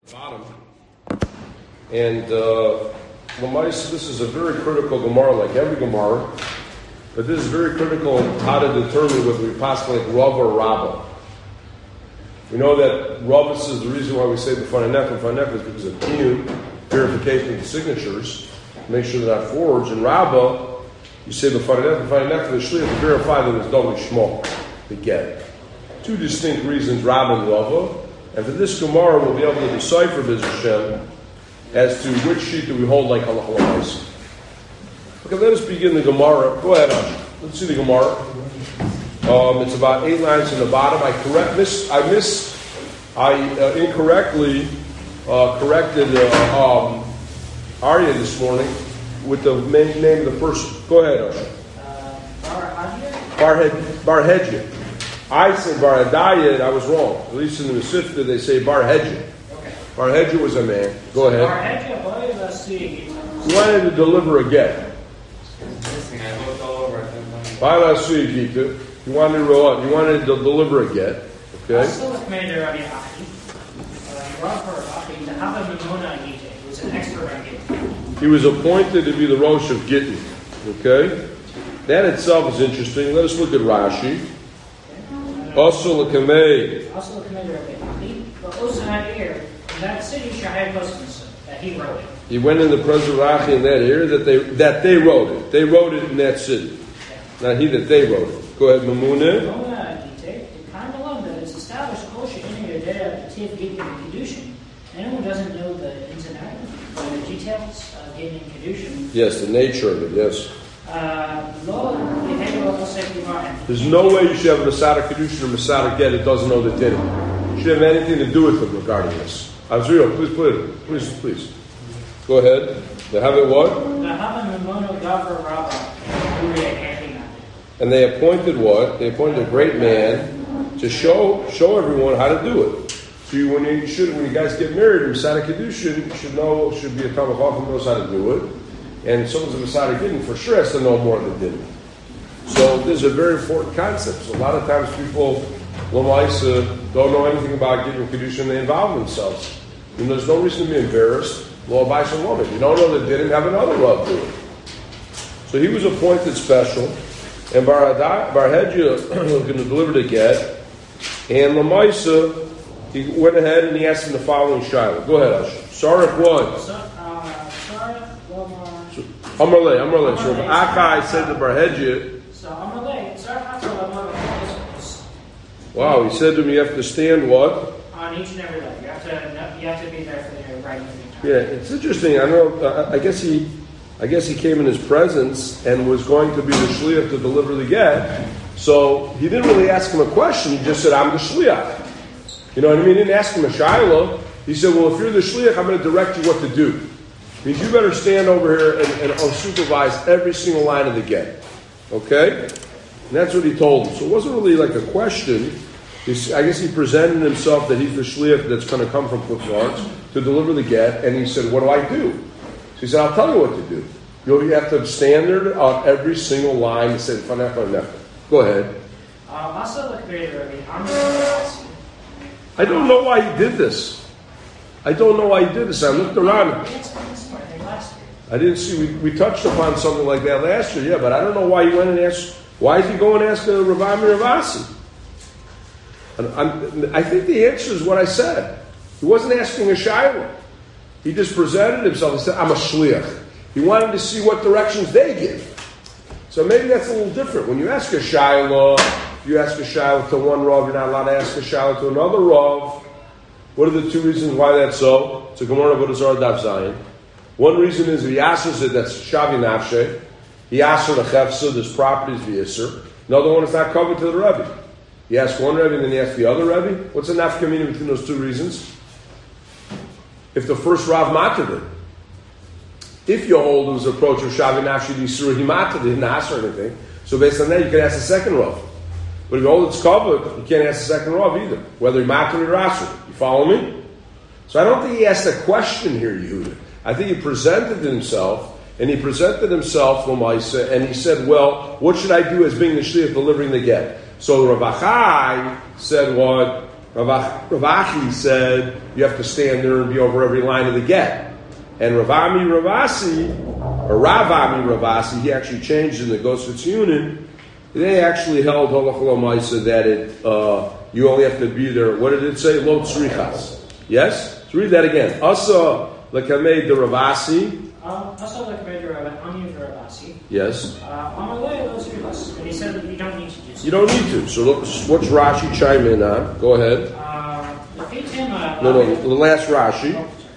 Bottom. And this is a very critical Gemara, like every Gemara, but this is very critical in how to determine whether we possibly like Rav or Rabbah. We know that Rav is the reason why we say B'fanei Nef is because of Kiyum, verification of the signatures, make sure they're not forged. And Rabbah, you say B'fanei Nef, the Shliach to verify that it's done with Shmo, the get. Two distinct reasons, Rabbah and Rabbah. And for this Gemara, we'll be able to decipher B'ez Hashem as to which sheet do we hold like Halacha L'Maaseh. Okay, let us begin the Gemara. Go ahead, Ash. Let's see the Gemara. It's about 8 lines in the bottom. I incorrectly corrected Arya this morning with the name of the person. Go ahead, Ash. Bar-Hedya. I said Bar Hadaya, and I was wrong. At least in the Mesifta, they say Bar Hedja. Okay. Bar Hedja was a man. Go ahead. Bar Hedja, he wanted to deliver a get. I looked all over it. He wanted to deliver a get. Okay. It was an expert on Gittin. He was appointed to be the Rosh of Gittin. Okay. That itself is interesting. Let us look at Rashi. Also L'Kamei. But also not here. That city Shahai Kosinson, that he wrote it. He went in the presence of Rashi in that area that they wrote it. They wrote it in that city. Yeah. Not he that they wrote it. Go ahead, Mamuneh. It kind of love that it's established Kosher in your day of Tiv Gittin and Kedushin. Anyone who doesn't know the ins and outs, the details of Gittin and Kedushin. Yes, the nature of it, yes. There's no way you should have a Masada Kedushin or Masada Get that doesn't know the Din. You should have anything to do with them regarding this. Azriel, please put it. Please. Go ahead. They have it what? And they appointed what? They appointed a great man to show everyone how to do it. So when you guys get married, Masada Kedushin should be a Talmid Chacham who knows how to do it. And someone's a Masada Gittin for sure has to know more than Din. So this is a very important concept. So a lot of times people, don't know anything about Gittin Kedushin, they involve themselves. And there's no reason to be embarrassed. Lo Abai Shalom. If you don't know the Din, have another Rav do it. So he was appointed special, and Bar Hedja was going to deliver the get. And Lamaisa, he went ahead and he asked him the following Shiloh. Go ahead, Ash. Sarek what? Amarle. So Akai said to Bar Hedja. Wow, he said to him, you have to stand what? On each and every leg. You have to be there for the writing. Yeah, it's interesting. I guess he came in his presence and was going to be the shliach to deliver the get. So he didn't really ask him a question. He just said, I'm the shliach. You know what I mean? He didn't ask him a shiloh. He said, well, if you're the shliach, I'm going to direct you what to do. Means you better stand over here and supervise every single line of the get. Okay? And that's what he told him. So it wasn't really like a question. I guess he presented himself that he's the shliach that's going to come from Klip's Arts to deliver the get. And he said, what do I do? So he said, I'll tell you what to do. You have to stand there on every single line and say, Fanef. Go ahead. I don't know why he did this. I looked around. I didn't see. We touched upon something like that last year, yeah, but I don't know why he went and asked. Why did he go and ask Rav Amir Ravasi? I think the answer is what I said. He wasn't asking a shiloh. He just presented himself and said, I'm a shliach. He wanted to see what directions they give. So maybe that's a little different. When you ask a shiloh, you ask a shiloh to one Rav, you're not allowed to ask a shiloh to another Rav. What are the two reasons why that's so? It's a Gemara Avodah Zarah Daf Zayin. One reason is he asks it, that's Shavi Nafshe. He asks her the Chefsa, this property is the Isser. Another one is not covered to the Rebbe. He asks one Rebbe and then he asks the other Rebbe. What's the nafkamina between those two reasons? If the first Rav mattered it. If you hold his approach of Shavi Nafshe Yisur, he mattered, he didn't ask her anything. So based on that, you can ask the second Rav. But if you hold it's covered, you can't ask the second Rav either. Whether he mattered or asr. You follow me? So I don't think he asked a question here, Yehuda. I think he presented himself, and Lamaisa, and he said, well, what should I do as being the shliach delivering the get? So Rav Achai said what? Rav Achi said you have to stand there and be over every line of the get. And Ravami Ravasi, he actually changed in the Gosfetz Yunin. They actually held Halach L'Maisa that you only have to be there. What did it say? Lo tzrichas. Yes? Let's read that again. Asa L'Kamei de Ravasi. Asa L'Kamei de Ravasi. Yes. And he said that you don't need to do so. You don't need to. So what's Rashi chime in on? Go ahead. The last Rashi.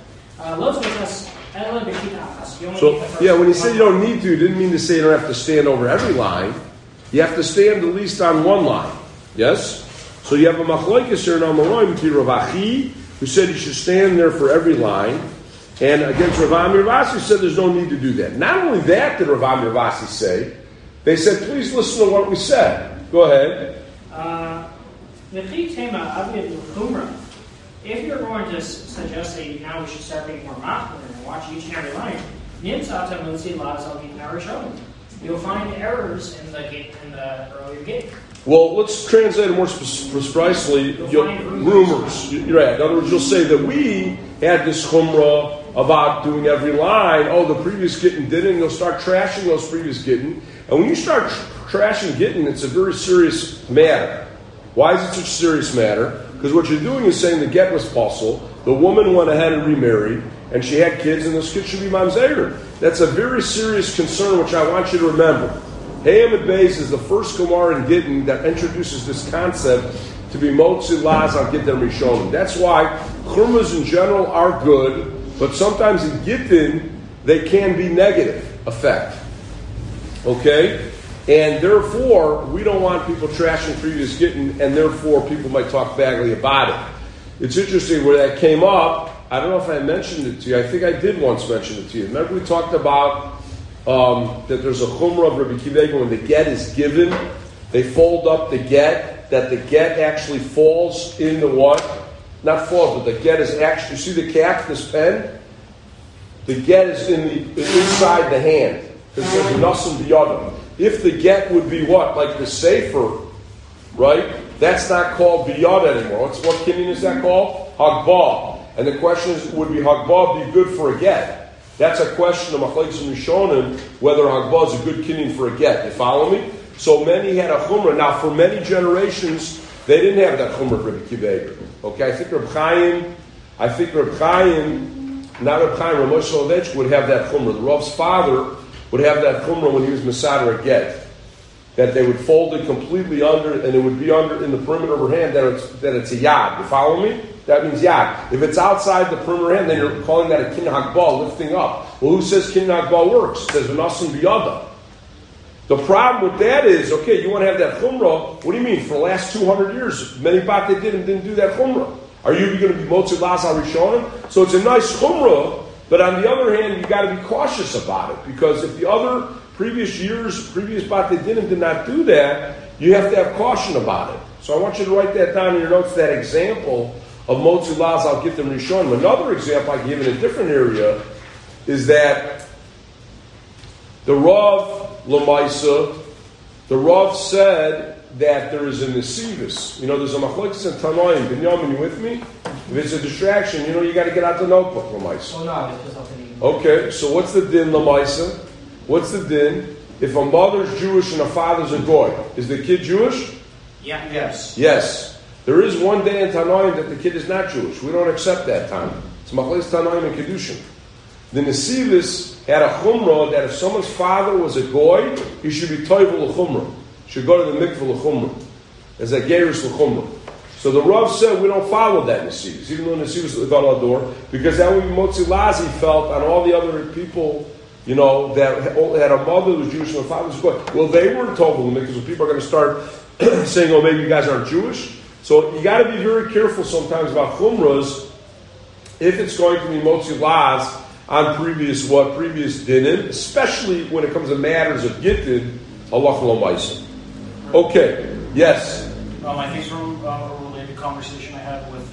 So, when he said you don't need to, he didn't mean to say you don't have to stand over every line. You have to stand at least on one line. Yes? So you have a machlokes here in Amoraim to Rav Achi, who said you should stand there for every line. And against Rav Ami Ravasi, who said there's no need to do that. Not only that did Rav Ami Ravasi say, they said, please listen to what we said. Go ahead. If you're going to suggest that now we should start being more machmir and watch each and every line, you'll find errors in the earlier gate. Well, let's translate it more precisely. Rumors. You're right. In other words, you'll say that we had this chumrah about doing every line. Oh, the previous gittin didn't. You'll start trashing those previous gittin. And when you start trashing gittin, it's a very serious matter. Why is it such a serious matter? Because what you're doing is saying the get was possible. The woman went ahead and remarried, and she had kids, and those kids should be mamzeir. That's a very serious concern, which I want you to remember. Hayamid Beis is the first Gemara in Gittin that introduces this concept to be Motzi Laz on Gittin Rishonim. That's why Churmas in general are good, but sometimes in Gittin they can be negative effect. Okay? And therefore, we don't want people trashing previous Gittin, and therefore people might talk badly about it. It's interesting where that came up. I don't know if I mentioned it to you. I think I did once mention it to you. Remember we talked about that there's a chumrah of Rabbi Kiva when the get is given, they fold up the get, that the get actually falls in the what? Not falls, but the get is actually, you see the cap, this pen? The get is inside the hand. Because there's nothing beyond. If the get would be what? Like the sefer, right? That's not called biyad anymore. What kinyan is that called? Hagbah. And the question is, would Hagbah be good for a get? That's a question of Machlokes and Rishonim, whether Hagbah is a good kinyan for a get. You follow me? So many had a chumrah. Now, for many generations, they didn't have that chumrah for Rabbi Kiva. Okay, I think Reb Chaim, not Reb Chaim, Rav Moshe Soloveitchik would have that chumrah. The Rav's father would have that chumrah when he was Masada a get. That they would fold it completely under, and it would be under in the perimeter of her hand, that it's a yad. You follow me? That means yad. If it's outside the perimeter hand, then you're calling that a kin hagbah, lifting up. Well, who says kin hagbah works? It says v'nasim biyada. The problem with that is, okay, you want to have that chumrah. What do you mean? For the last 200 years, many batei didn't do that chumrah. Are you going to be motzi las al rishonim? So it's a nice chumrah, but on the other hand, you got to be cautious about it, because if the other previous batei did not do that, you have to have caution about it. So I want you to write that down in your notes, that example of Motzi Laz, I'll get them Rishonim. Another example I give in a different area is that the Rav Lamaisa, the Rav said that there is a Nesivus. There's a Machlokes and Tanoim. Binyamin, you with me? If it's a distraction, you got to get out the notebook, Lamaisa. Oh, no, it's just something. Okay, so what's the din, Lamaisa? What's the din? If a mother's Jewish and a father's a goy, is the kid Jewish? Yeah. Yes. Yes. There is one day in Tanoim that the kid is not Jewish. We don't accept that time. It's Machlokes Tanoim and Kedushin. The Nesivus had a chumrah that if someone's father was a goy, he should be toivel l'chumrah. Should go to the mikveh l'chumrah. As a gerus l'chumrah. So the Rav said we don't follow that Nesivus, even though Nesivus is got al door, because that would be Motzi Lazi felt on all the other people, that had a mother who was Jewish and a father was a goy. Well, they weren't toivel l'mikveh, so people are going to start saying, oh, maybe you guys aren't Jewish. So you got to be very careful sometimes about chumras if it's going to be motzi laz on previous dinin, especially when it comes to matters of gittin, halach l'maisa. Okay, yes. I think from a related conversation I had with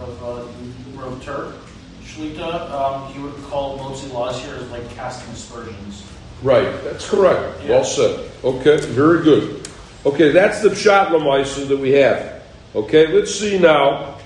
Rav Turk Shlita, he would call motzi laz here as like casting aspersions. Right, that's correct. Yeah. Well said. Okay, very good. Okay, that's the pshat l'maisa that we have. Okay, let's see now.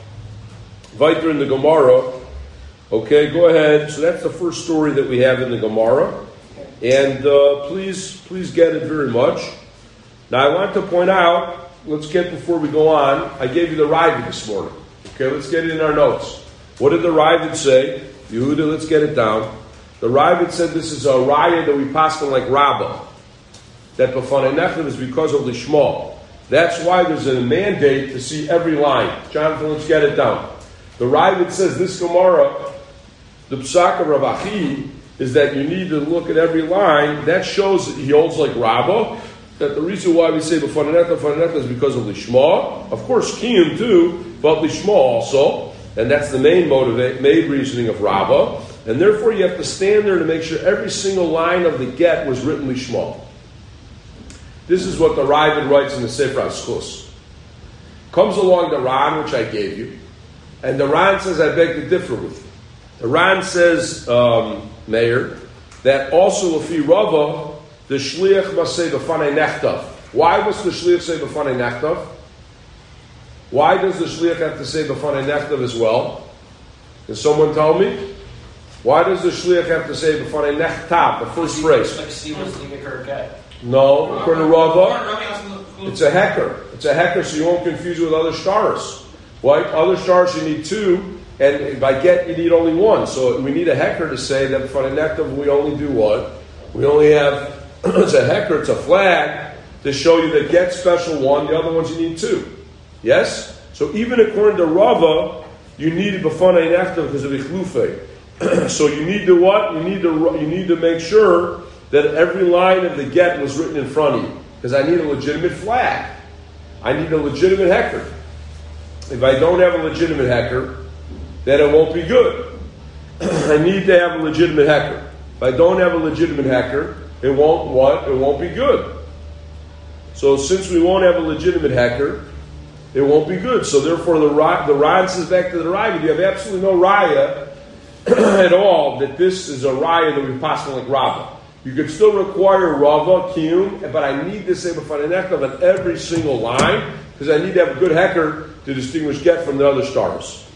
Weiter in the Gemara. Okay, go ahead. So that's the first story that we have in the Gemara. And please get it very much. Now I want to point out, let's get before we go on, I gave you the Ravid this morning. Okay, let's get it in our notes. What did the Ravid say? Yehuda, let's get it down. The Ravid said this is a raya that we pass on like Rabbah. That B'fanei Nechtav is because of Lishma. That's why there's a mandate to see every line. Jonathan, let's get it down. The Ravid says this Gemara, the Psak of Rav Achi, is that you need to look at every line. That shows that he holds like Rabbah. That the reason why we say B'fanei Nechtav is because of Lishma. Of course, Kiyum too, but Lishma also. And that's the main reasoning of Rabbah. And therefore you have to stand there to make sure every single line of the get was written Lishma. This is what the Ravid writes in the Sefer HaZchus. Comes along the Ran, which I gave you, and the Ran says, I beg to differ with you. The Ran says, Meir, that also Lefi Rava, the Shliach must say B'fanei Nechtav. Why must the Shliach say B'fanei Nechtav? Why does the Shliach have to say B'fanei Nechtav as well? Can someone tell me? Why does the Shliach have to say B'fanei Nechtav, the first phrase? Like see what's the Mikar get. No, according to Rava, it's a hecker. It's a hecker, so you won't confuse it with other stars. Right? Other stars you need two, and by get you need only one. So we need a hecker to say that for the Nechtav we only do what? We only have, it's a hecker, it's a flag to show you the get special one, the other ones you need two. Yes? So even according to Rava, you need B'fanei Nechtav because of Ichlufe. So you need to what? You need to make sure that every line of the get was written in front of you. Because I need a legitimate flag. I need a legitimate hecker. If I don't have a legitimate hecker, then it won't be good. I need to have a legitimate hecker. If I don't have a legitimate hecker, it won't what? It won't be good. So since we won't have a legitimate hecker, it won't be good. So therefore the Ran says back to the Raya, you have absolutely no Raya at all that this is a Raya that we pass on like Rabbah. You could still require Rava, Kiyum, but I need to say B'fanei Nechtav on every single line because I need to have a good hecker to distinguish get from the other stars.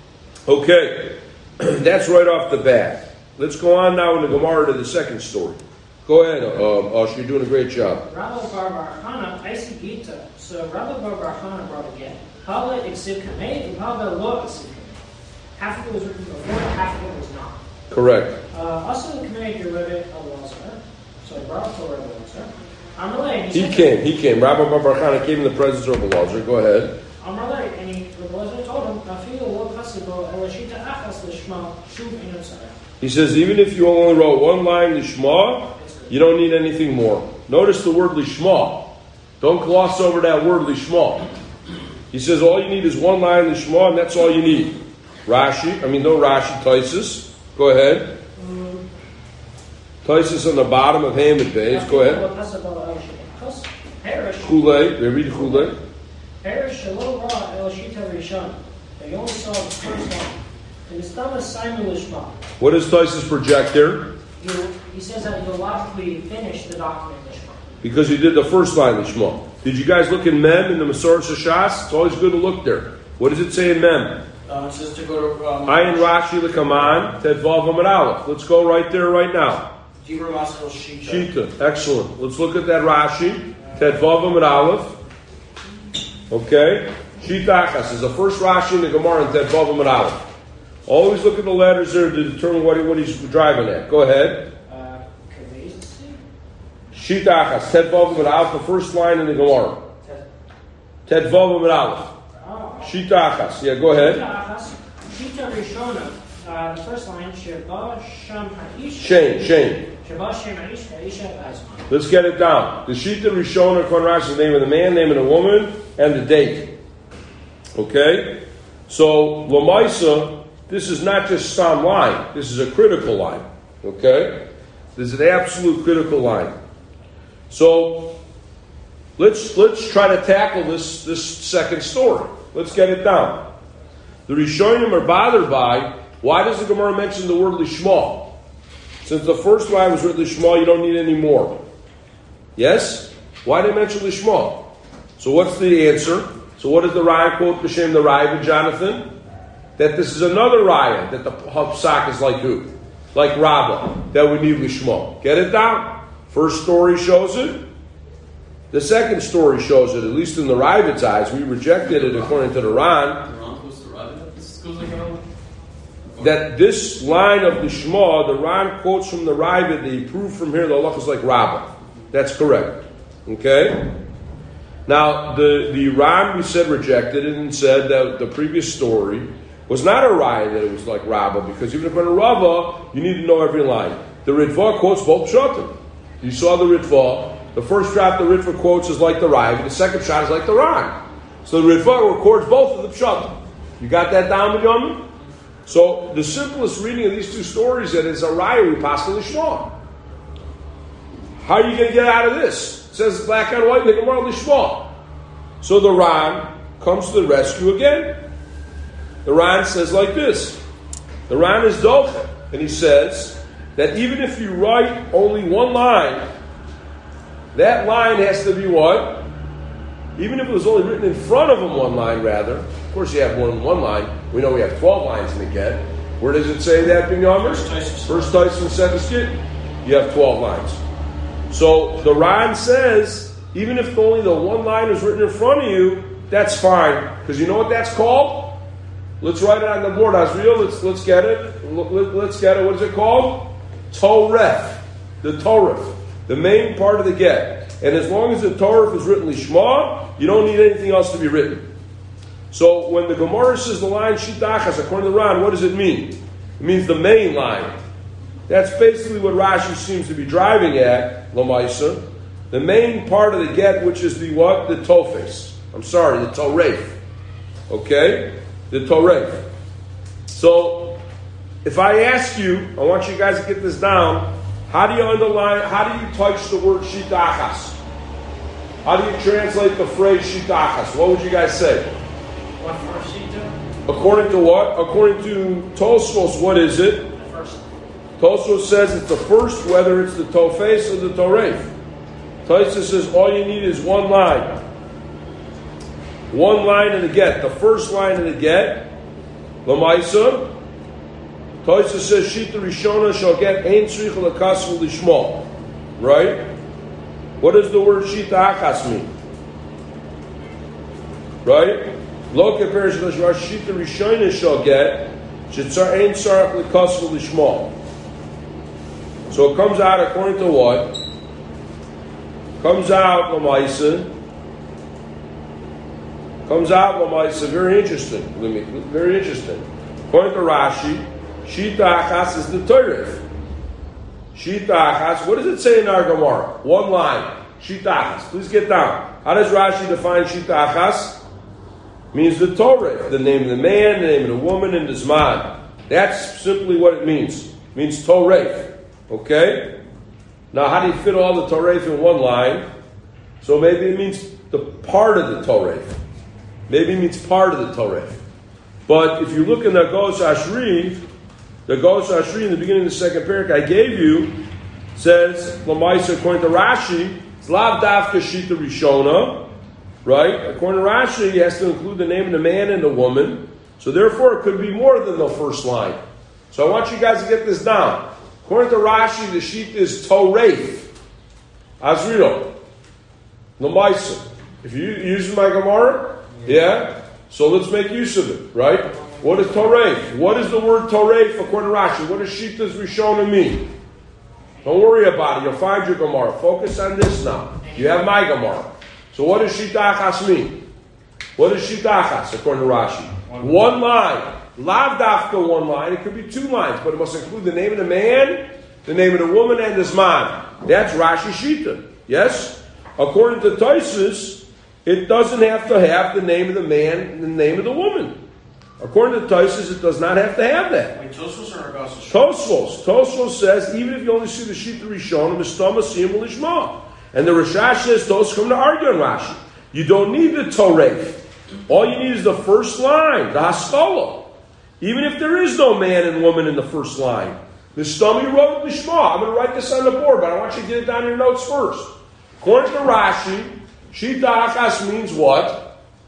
Okay, that's right off the bat. Let's go on now in the Gemara to the second story. Go ahead, Ash, you're doing a great job. Rabbi Bar Hana, I see Gita. So Rabbi Bar Hana brought again. Hala Iksiv Kamei and Hala Lo Iksiv Kamei. Half of it was written before, half of it was not. Correct. Also, the Kamei Rebbe Elazar. So I brought for Rebbe Elazar. Amalei. He came. Rabbi Bar Hana came in the presence of Rebbe Elazar. Go ahead. Amalei, and Rebbe Elazar told him, Afilu Lo Kasibo Elashita Achas Lishma Shuv Einot Sarah. He says, even if you only wrote one line Lishma, you don't need anything more. Notice the word Lishma. Don't gloss over that word Lishma. He says all you need is one line Lishma, and that's all you need. Taisus. Go ahead. Taisus on the bottom of Hamid Bays. Go ahead. Chulei. They read Chulei. They only saw the first line. And it's not a Simon Lishma. What does Taisus project here? He says that you'll logically finish the document Lishma. Because you did the first line Lishma. Did you guys look in Mem in the Masorah Shas? It's always good to look there. What does it say in Mem? It says to go to Ayin Rashi L'Kaman Tedvav Amud Aleph. Let's go right there right now. Dibur Masel Shita. Shita. Excellent. Let's look at that Rashi. Tedvav Amud Aleph. Okay. Shita Achas is the first Rashi in the Gemara in Tedvav Amud Aleph. Always look at the letters there to determine what he's driving at. Go ahead. Shita Achas. Tedvav Amud Aleph, the first line in the Gemara. Tedvav Amud Aleph. Shita Achas. Yeah, go ahead. Shita Rishona. The first line, Sheba Shem Ha'ish. Shame. Sheba Shem Ha'ish Ha'isha Azman. Let's get it down. The Shita Rishona, according to Rashi, is the name of the man, name of the woman, and the date. Okay? So, Lamaisa, this is not just some line. This is a critical line. Okay? This is an absolute critical line. So, let's try to tackle this second story. Let's get it down. The Rishonim are bothered by, why does the Gemara mention the word Lishma? Since the first line was written Lishma, you don't need any more. Yes? Why did they mention Lishma? So what's the answer? So what does the Raya quote B'Shem the Raya, Jonathan? that this is another raya, that the psak is like who? Like Rabbah, that we need Lishma. Get it down? First story shows it. The second story shows it, at least in the Ravid's eyes. We rejected it according to the Ran. That this line of the Shema, the Ran quotes from the Ravid, they prove from here the halach is like Rabbah. That's correct. Okay? Now, the Ran, we said, rejected it and said that the previous story was not a raya that it was like Rabbah, because even if you're in a Rabbah, you need to know every line. The Ritva quotes both pshatim. You saw the Ritva. The first shot the Ritva quotes is like the Rav, the second shot is like the Ran. So the Ritva records both of the pshatim. You got that down, Binyamin? So the simplest reading of these two stories that is a raya we pass to the Shema. How are you going to get out of this? It says black on white in the Gemara Lishma. So the Ran comes to the rescue again. The Ran says like this. The Ran is doche, and he says that even if you write only one line, that line has to be what? Even if it was only written in front of him one line, rather. Of course, you have more than one line. We know we have 12 lines in the get. Where does it say that, Binyamin? First Tyson, second skit. You have 12 lines. So the Ran says, even if only the one line is written in front of you, that's fine. Because you know what that's called? Let's write it on the board, Azriel. Let's get it. Let's get it. What is it called? Toref. The Toref. The main part of the get. And as long as the Toref is written Lishma, you don't need anything else to be written. So when the Gemara says the line Shitachas, according to the Ran, what does it mean? It means the main line. That's basically what Rashi seems to be driving at, Lamaisa. The main part of the get, which is the what? The Tofes. I'm sorry, the Toref. Okay? The Toref. So, if I ask you, I want you guys to get this down, how do you underline, how do you touch the word Shitachas? How do you translate the phrase Shitachas? What would you guys say? What first Shita? According to what? According to Tosfos, what is it? The first. Tosfos says it's the first, whether it's the Tofes or the Toref. Tosfos says all you need is one line. One line in the get. The first line in the get, Lamaisa, Tosfos says Shita Rishona shall get Ein Tzrich L'Kas V'Lishma. Right? What does the word Shita Achas mean? Right? Lo Keper Shita Rishona shall get Shetzar Ein Tzarech L'Kas V'Lishma. So it comes out according to what? Comes out Lamaisa. Comes out Lamaisa. Very interesting. Very interesting. According to Rashi, Shita Achas is the Torah. Shita Achas. What does it say in our Gemara? One line. Shita Achas. Please get down. How does Rashi define Shita Achas? Means the Torah, the name of the man, the name of the woman, and the Zman. That's simply what it means. It means Torah. Okay? Now, how do you fit all the Torah in one line? So maybe it means the part of the Torah. Maybe it means part of the Torah. But if you look in the Gos Ashri in the beginning of the second parak I gave you, says, Lamaisa, according to Rashi, it's Lav Davka Shita Rishona, right? According to Rashi, he has to include the name of the man and the woman. So therefore, it could be more than the first line. So I want you guys to get this down. According to Rashi, the Shita is Toref. Azriel. Lamaisa. If you use my Gemara, yeah? So let's make use of it, right? What is Toref? What is the word Toref according to Rashi? What does Shita's Rishona mean? Don't worry about it. You'll find your Gemara. Focus on this now. You have my Gemara. So what does Shita Achas mean? What is Shita Achas according to Rashi? One line. Lav Dafka one line. It could be two lines, but it must include the name of the man, the name of the woman, and the Zman. That's Rashi Shita. Yes? According to Tosfos, it doesn't have to have the name of the man and the name of the woman. According to Tosfos, it does not have to have that. Wait, Tosfos or Agassos? Tosfos says, even if you only see the Shita Rishon, Mistama Siyam Lishma. And the Rashash says, Tosfos come to argue on Rashi. You don't need the Torah. All you need is the first line, the Haskalah. Even if there is no man and woman in the first line. Mistama, you wrote Lishma. I'm going to write this on the board, but I want you to get it down in your notes first. According to Rashi, Shita Achas means what?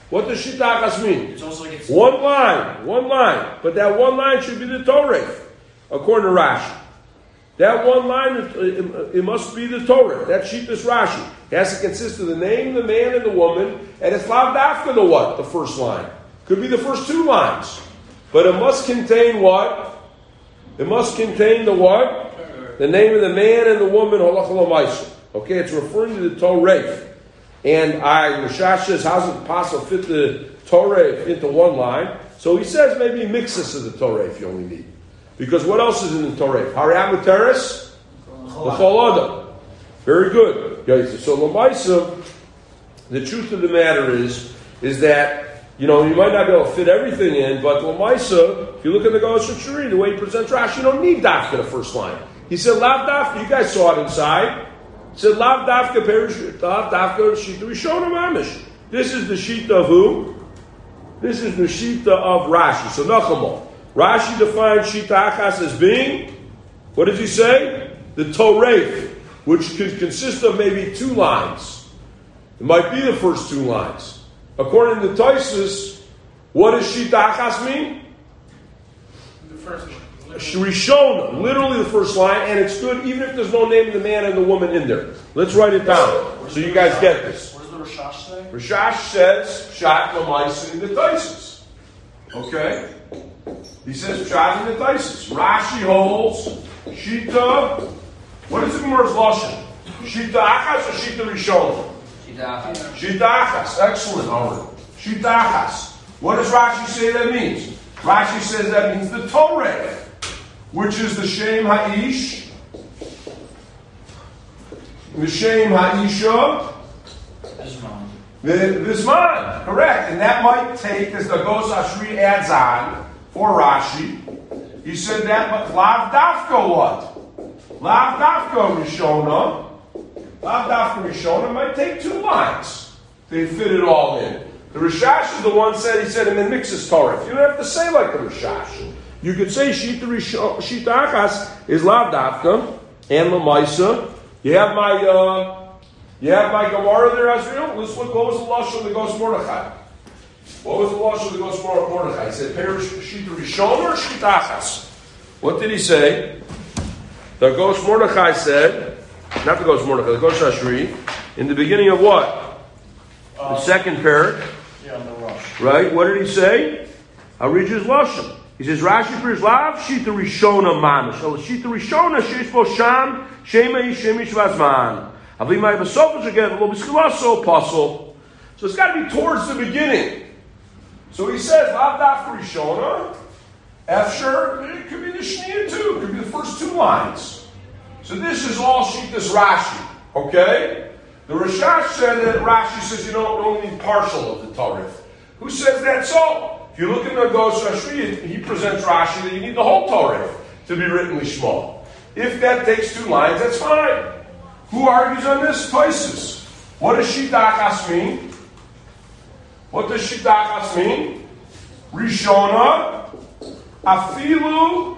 What does shitachas mean? It's also like it's One line. But that one line should be the Torah, according to Rashi. That one line, it must be the Torah. That Shitas Rashi. It has to consist of the name, the man, and the woman, and it's lav dafka the what? The first line. Could be the first two lines. But it must contain what? It must contain the what? The name of the man and the woman, halacha l'maisa. Okay, it's referring to the Torah. And Rashash says, how does it possible fit the Torah into one line? So he says maybe mixes of the Torah if you only need. Because what else is in the Torah? Hariam Teres? The Chol Adam. Very good. So l'maisa, the truth of the matter is that, you might not be able to fit everything in, but l'maisa, if you look at the Golos Shari, the way he presents Rashi, you don't need dafka the first line. He said, lav dafka, you guys saw it inside. He said, lav dafka perish, lav dafka shita rishona mamish. This is the shita of who? This is the shita of Rashi. So Nachamol. Rashi defines shita achas as being, what does he say? The Torah, which could consist of maybe two lines. It might be the first two lines. According to Tosfos, what does shita achas mean? the first one. Rishona, literally the first line, and it's good even if there's no name of the man and the woman in there. Let's write it down so you guys get this. What does the Rashash say? Rashash says Pshat l'maisa in the Tosfos. Okay? He says Pshat in the Tosfos. Rashi holds Shita. What is the Gemara's lashon? Shita achas or Shita rishona? Shita achas. Excellent, Oren. Shita achas. What does Rashi say that means? Rashi says that means the Torah, which is the Shem Ha'ish, the Shem Ha'isha, this man, correct. And that might take, as the Golos Ashri adds on, for Rashi, he said that, but Lav Dafka what? Lav Dafka Rishona might take two lines. They fit it all in. The Rashash is the one he said, and then mixes Torah. You don't have to say like the Rashash. You could say Shita Achas is Lav Dafka and L'maisa. You have my Gemara there, Azriel. Let's look. What was the lashon of the Gos Mordechai? What was the lashon of the Gos Mordechai? He said, "Perish Shita Rishon or Shita Achas." What did he say? The Gos Mordechai said, not the Gos Mordechai, the Gos Ashri, in the beginning of what? The second parak. Yeah, on the Rosh. Right? What did he say? I'll read you his lashon. He says, Rashi Perish Lav Shita Rishona Mamish. Shita Rishona Sheish Bo Sham Shemei Shemish Vazman. Avimai Basofas again. Lo B'Skilaso Apostle. So it's got to be towards the beginning. So he says, Lav Daf Rishona. After it could be the Shnia too. It could be the first two lines. So this is all Shitas Rashi. Okay? The Rashash said that Rashi says you don't need partial of the Torah. Who says that so? If you look at the Gos Ashri, he presents Rashi that you need the whole Torah to be written lishma. If that takes two lines, that's fine. Who argues on this? Tosfos. What does Shita Achas mean? What does Shita Achas mean? Rishona afilu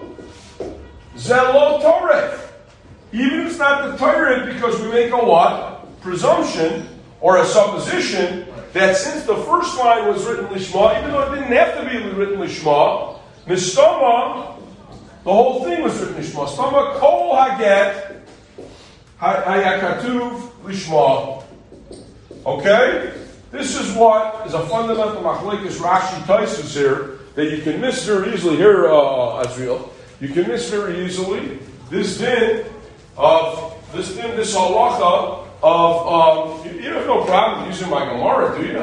zelo Torah. Even if it's not the Torah, because we make a what? Presumption or a supposition that since the first line was written lishma, even though it didn't have to be written lishma, mistama, the whole thing was written lishma. Stama kol haget hayakatuv lishma. Okay, this is what is a fundamental machlekes Rashi Tosfos here that you can miss very easily here, Azriel. You can miss very easily this din this halacha. You have no problem using my Gemara, do you?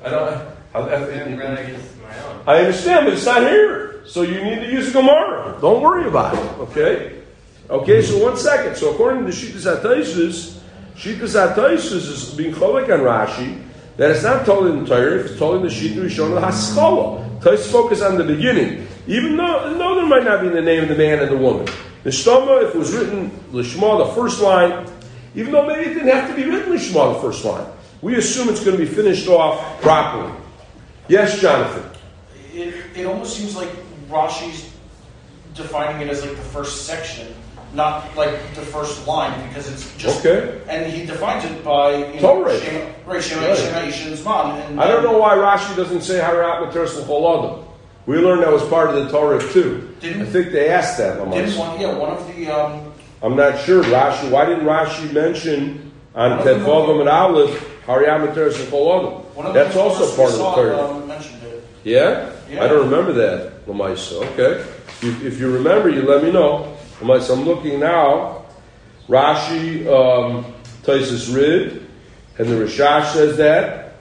I understand, but it's not here. So you need to use a Gemara. Don't worry about it, okay? Okay, so 1 second. So according to Shitas HaTosfos is being cholek on Rashi, that it's not told in the Torah, it's told in the Shita Rishon of Haskalah. Tosfos focus on the beginning. Even though there might not be the name of the man and the woman. The Shtoma, if it was written Lishma, the first line, even though maybe it didn't have to be written Lishma, the first line. We assume it's going to be finished off properly. Yes, Jonathan? It almost seems like Rashi's defining it as like the first section, not like the first line, because it's just Okay. And he defines it by Torah. Shema Ish Zman. I don't know why Rashi doesn't say Harayat Materis L'Chol Adam. We learned that was part of the Torah too. I think they asked that. One of the. I'm not sure. Rashi. Why didn't Rashi mention on Tedvavam and Aleph Harayat Materis L'Chol Adam? That's also part of the Torah. Mentioned it. Yeah? I don't remember that, Lamaisa. Okay. If you remember, you let me know. Lamaisa, I'm looking now. Rashi, Taisus Rid, and the Rishash says that.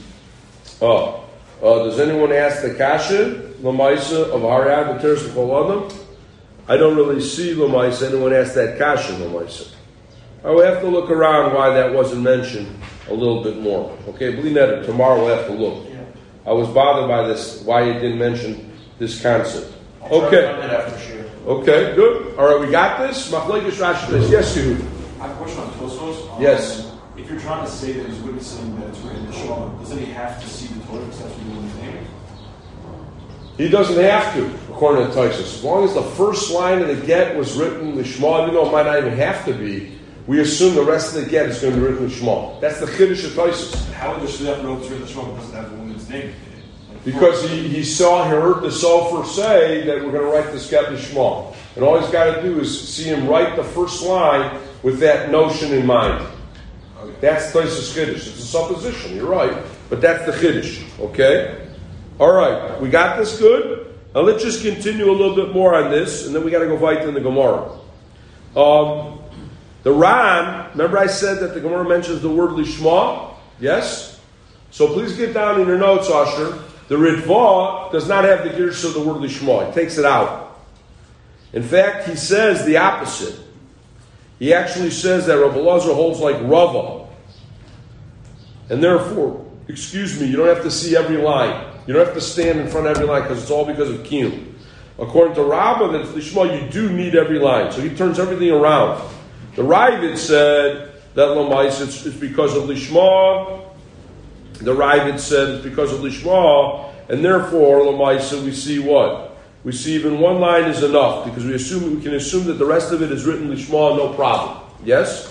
Does anyone ask the Kasha, Lamaisa, of Harayat Materis L'Chol Adam? I don't really see, Lamaisa, anyone ask that Kasha, Lamaisa. I will have to look around why that wasn't mentioned a little bit more. Okay, believe that tomorrow we'll have to look. I was bothered by this, why he didn't mention this concept. Okay. Okay, good. All right, we got this. Machlekes Rashi says, yes, you. I have a question on Tosfos. Yes. If you're trying to say that he's witnessing that it's written in the Shema, doesn't he have to see the Torah because that's what his name? He doesn't have to, according to Taisus. As long as the first line of the get was written in Shema, even though it might not even have to be, we assume the rest of the get is going to be written in Shema. That's the Chiddush of Taisus. How would the Shliach know it's written in Shema because it doesn't have the woman's name? Because he heard the Sofer say that we're going to write this get in Shema. And all he's got to do is see him write the first line with that notion in mind. Okay. That's Taisus Chiddush. It's a supposition, you're right. But that's the Chiddush, okay? All right, we got this good? Now let's just continue a little bit more on this, and then we got to go right in the Gemara. The Ran, remember I said that the Gemara mentions the word Lishma? Yes? So please get down in your notes, Asher. The Ritva does not have the Girsa of the word Lishma. It takes it out. In fact, he says the opposite. He actually says that Rabbi Elazar holds like Rava. And therefore, excuse me, you don't have to see every line. You don't have to stand in front of every line because it's all because of Kiyum. According to Rabbah, that Lishma, you do need every line. So he turns everything around. The Ravid said that Lamais, it's because of Lishma. The Ravid said it's because of Lishma. And therefore, Lamaisa, we see what? We see even one line is enough because we can assume that the rest of it is written Lishma, no problem. Yes?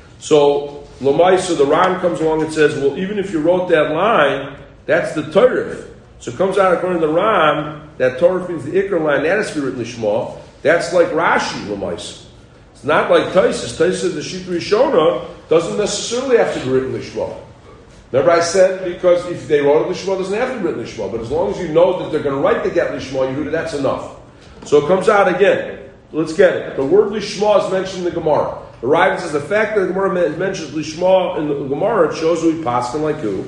So, Lamaisa, the Ran comes along and says, well, even if you wrote that line, that's the Torah. So it comes out according to the Ran, that Torah means the Ikar line, that has to be written Lishma. That's like Rashi, Lamaisa. It's not like Taisus. Taisus, the Shita Rishona, doesn't necessarily have to be written Lishma. Remember I said, because if they wrote it Lishma, it doesn't have to be written Lishma. But as long as you know that they're going to write the get Lishma, Yehuda, that's enough. So it comes out again. Let's get it. The word Lishma is mentioned in the Gemara. The Rav says the fact that the Gemara mentions Lishma in the Gemara, it shows we paskin like who?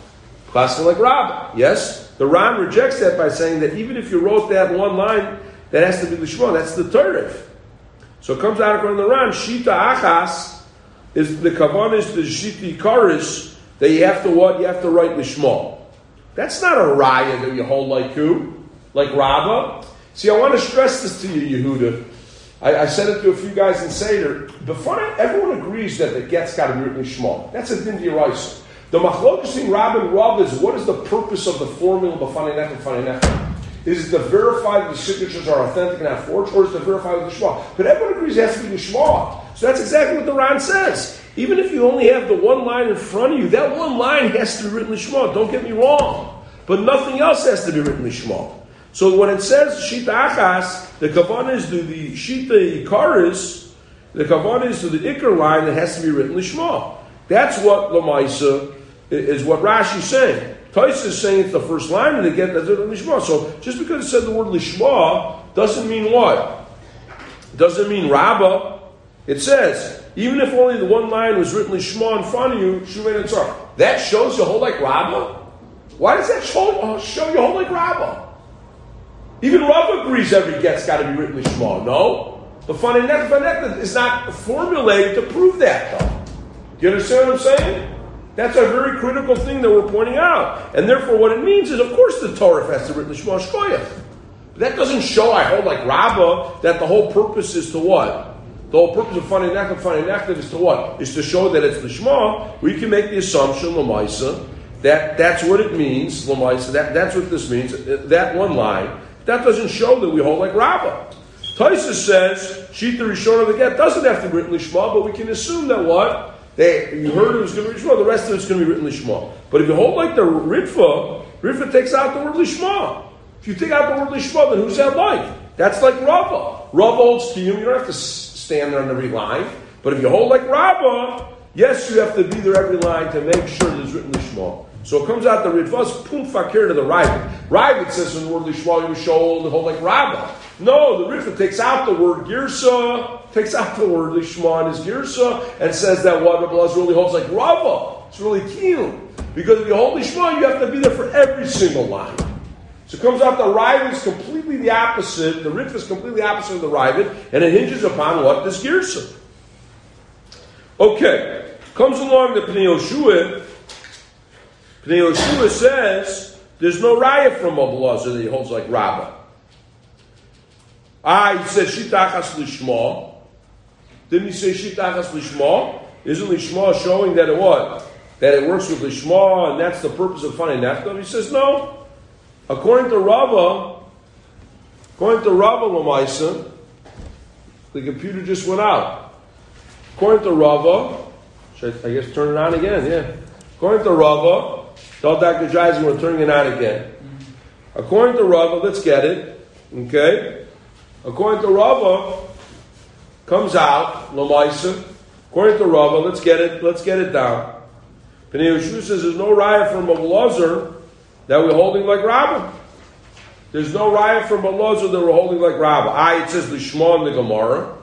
Paskin like Rabbah. Yes? The Ran rejects that by saying that even if you wrote that one line, that has to be Lishma. That's the Torah. So it comes out according to the Ran, Shita Achas is the Kavan is the Shita Karis, that you have to what? You have to write Lishma. That's not a raya that you hold like who? Like Rabbah? See, I want to stress this to you, Yehuda. I said it to a few guys in Seder. Everyone agrees that the get's got to be written Lishma. That's a din d'oraisa. The machlokas between Rabbah and Rav is what is the purpose of the formula b'fanei nechel? Is it to verify that the signatures are authentic and not forged, or is it to verify with the Lishma? But everyone agrees it has to be Lishma. So that's exactly what the Ran says. Even if you only have the one line in front of you, that one line has to be written Lishma. Don't get me wrong. But nothing else has to be written Lishma. So when it says Shita Achas, the Kavan is to the Shita Ikaris, the Kavan is to the Ikar line that has to be written Lishma. That's what Lamaisa is what Rashi's saying. Tais is saying it's the first line and they get that's written Lishma. So just because it said the word Lishma doesn't mean what? It doesn't mean Rabbah. It says, even if only the one line was written Lishma in front of you, Shumei and Tzar. That shows you hold like Rabbah? Why does that show you hold like Rabbah? Even Rav agrees every get's got to be written Lishma. No? The Fanei Nechel is not formulated to prove that, though. Do you understand what I'm saying? That's a very critical thing that we're pointing out. And therefore what it means is, of course, the Torah has to be written Lishma Shkoyach. But that doesn't show I hold like Rabbah that the whole purpose is to what? The whole purpose of Fanei Nechel is to what? Is to show that it's Lishma. We can make the assumption, Lamaisa, that that's what it means, Lamaisa, that's what this means, that one line. That doesn't show that we hold like Rabbah. Taisa says, Shita Rishon of the get doesn't have to be written Lishma, but we can assume that what? You heard it was going to be Lishma, the rest of it's going to be written Lishma. But if you hold like the Ritva takes out the word Lishma. If you take out the word Lishma, then who's that like? That's like Rava. Rava holds Kiyum, you don't have to stand there on every line. But if you hold like Rava, yes, you have to be there every line to make sure there's written Lishma. So it comes out the Ritva's pum fakir to the Ravid. Ravid says in the word Lishma, you should hold like Rava. No, the Ritva takes out the word Girsa, takes out the word Lishma in his Girsa, and says that what Rabbi Elazar really holds like Rava. It's really keen. Because if you hold Lishma, you have to be there for every single line. So it comes out the Ravid is completely the opposite, the Ritva is completely opposite of the Ravid, and it hinges upon what? This Girsa. Okay, comes along the Pnei Yoshua. Pnei Yoshua says, there's no raya from Rabbi Elazar that he holds like Rabbah. He said Shitachas Lishma. Didn't he say Shitachas Lishma? Isn't Lishma showing that it what? That it works with Lishma and that's the purpose of finding Neftav? He says no. According to Rava Lamaisa, the computer just went out. According to Rava, should I guess turn it on again? Yeah. According to Rava, tell Dr. Jaisen we're turning it on again. According to Rava, let's get it. Okay. According to Rava, comes out, Lamaisa. According to Rava, let's get it down. Pnei Yoshua says there's no raya from Rabbi Elazar that we're holding like Rabbah. There's no raya from Rabbi Elazar that we're holding like Rabbah. It says Lishma in the Gemara.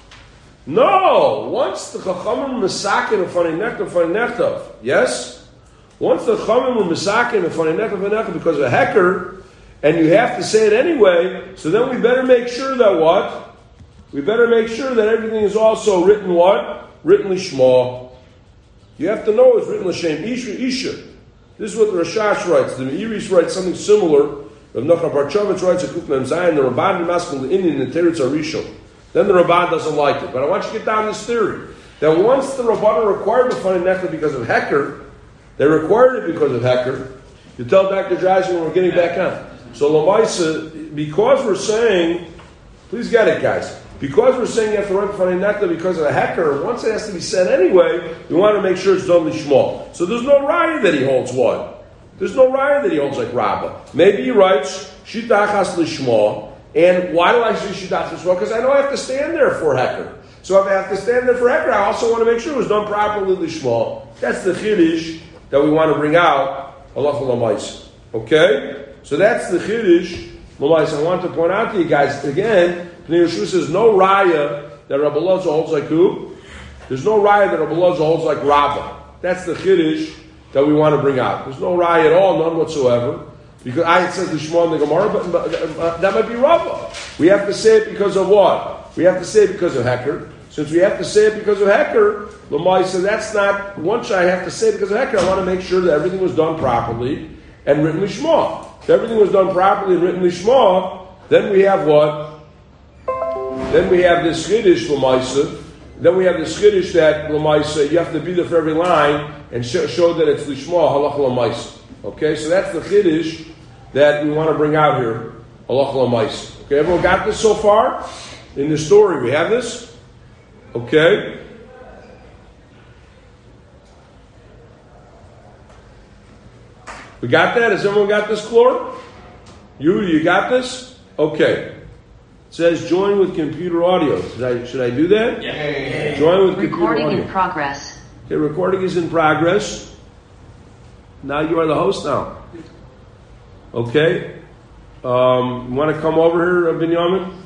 No! Once the Chachamim were Mesakin and Fanei Nechtav, yes? Once the Chachamim were Mesakin and Fanei Nechtav because of a hecker, and you have to say it anyway, so then we better make sure that what? We better make sure that everything is also written what? Written Lishma. You have to know it's written L'Shem Isha. This is what the Rashash writes. The Me'iris writes something similar. Rav Nachman Bar Chavitz writes a Kuf Mem Zayin, the Rabban Maskel the Indian in the Teretz Arishon. Then the Rabban doesn't like it. But I want you to get down this theory. That once the Rabban required the Fanei Nechtav because of Hecker, they required it because of Hecker, you tell Dr. Jaisen when we're getting back on. So Lamaisa, because we're saying, please get it guys, because we're saying you have to write Fanei Nechtav because of a Hecker, once it has to be said anyway, we want to make sure it's done Lishma. So there's no raya that he holds what? There's no raya that he holds like Rabbah. Maybe he writes Shitachas Lishma. And why do I say Shitachas Lishma? Because I know I have to stand there for Hecker. So if I have to stand there for Hecker, I also want to make sure it was done properly Lishma. That's the Chiddush that we want to bring out. Halacha Lamaisa. Okay? So that's the Chiddush. Lamaisa. I want to point out to you guys, again, Pnei Yoshua says no raya that Rabbi Elazar holds like who? There's no raya that Rabbi Elazar holds like Rabbah. That's the Chiddush that we want to bring out. There's no raya at all, none whatsoever. Because it says Lishma in the Gemara, but that might be Rabbah. We have to say it because of what? We have to say it because of Hecker. Since we have to say it because of Hecker, Lamai said that's not, once I have to say it because of Hecker, I want to make sure that everything was done properly and written Lishma. If everything was done properly and written Lishma, then we have what? Then we have this Chiddush Lamaisa. Then we have this Chiddush that Lamaisa, you have to be there for every line and show that it's Lishma, Halacha Lamaisa. Okay, so that's the Chiddush that we want to bring out here, Halacha Lamaisa. Okay, everyone got this so far? In the story, we have this? Okay. We got that? Has everyone got this, Clore? You got this? Okay. It says join with computer audio. Should I do that? Yeah. Join with computer Recording audio. in progress. Okay, recording is in progress. Now you are the host now. Okay. You want to come over here, Binyamin?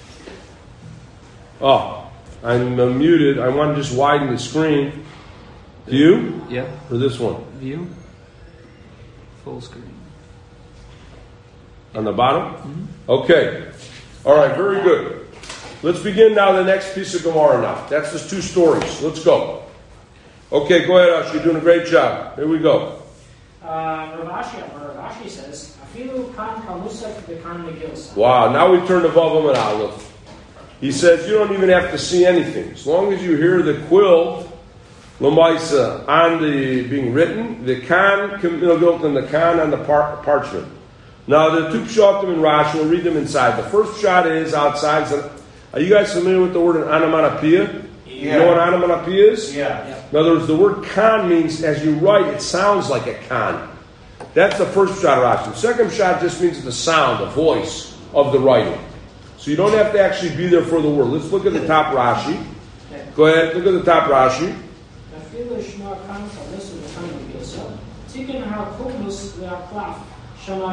Oh, I'm muted. I want to just widen the screen. Do you? Yeah. Or this one? View. Full screen. On the bottom? Mm-hmm. Okay. All right, very good. Let's begin now the next piece of Gemara now. That's just two stories. Let's go. Okay, go ahead, Ash. You're doing a great job. Here we go. Ravashi says, "Afilu kan kamusaf v'kan megilsa." Wow, now we turn to Vavam and Aleph. He says you don't even have to see anything. As long as you hear the quill, Lamaisa, on the being written, the kan, and the kan on the parchment. Now, the two pshatim in Rashi, we'll read them inside. The first shot is outside. Are you guys familiar with the word onomatopoeia? You Yeah. know what onomatopoeia is? Yeah. In other words, the word kan means, as you write, it sounds like a kan. That's the first shot of Rashi. The second shot just means the sound, the voice of the writing. So you don't have to actually be there for the word. Let's look at the top Rashi. Go ahead, look at the top Rashi. אפילו לשמוע כאן חלס וכאן בגרסה, תיקן הקומוס והקלף, שמע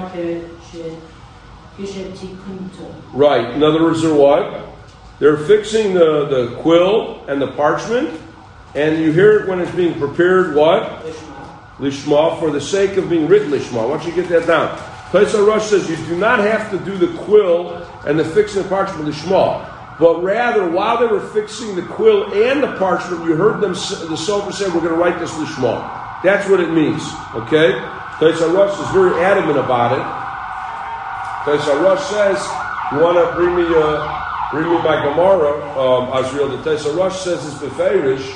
כשתיקנתו. Right. In other words, they're what? They're fixing the quill and the parchment, and you hear it when it's being prepared, what? Lishma, for the sake of being written Lishma. I want you to get that down. Taisa Rosh says you do not have to do the quill and the fixing the parchment Lishma, but rather while they were fixing the quill and the parchment, you heard them, the Sofer say, we're going to write this Lishma. That's what it means. Okay? Taisa Rosh is very adamant about it. Taisa Rosh says, you want to bring me my Gemara, Azriel. The Taisa Rosh says it's beferish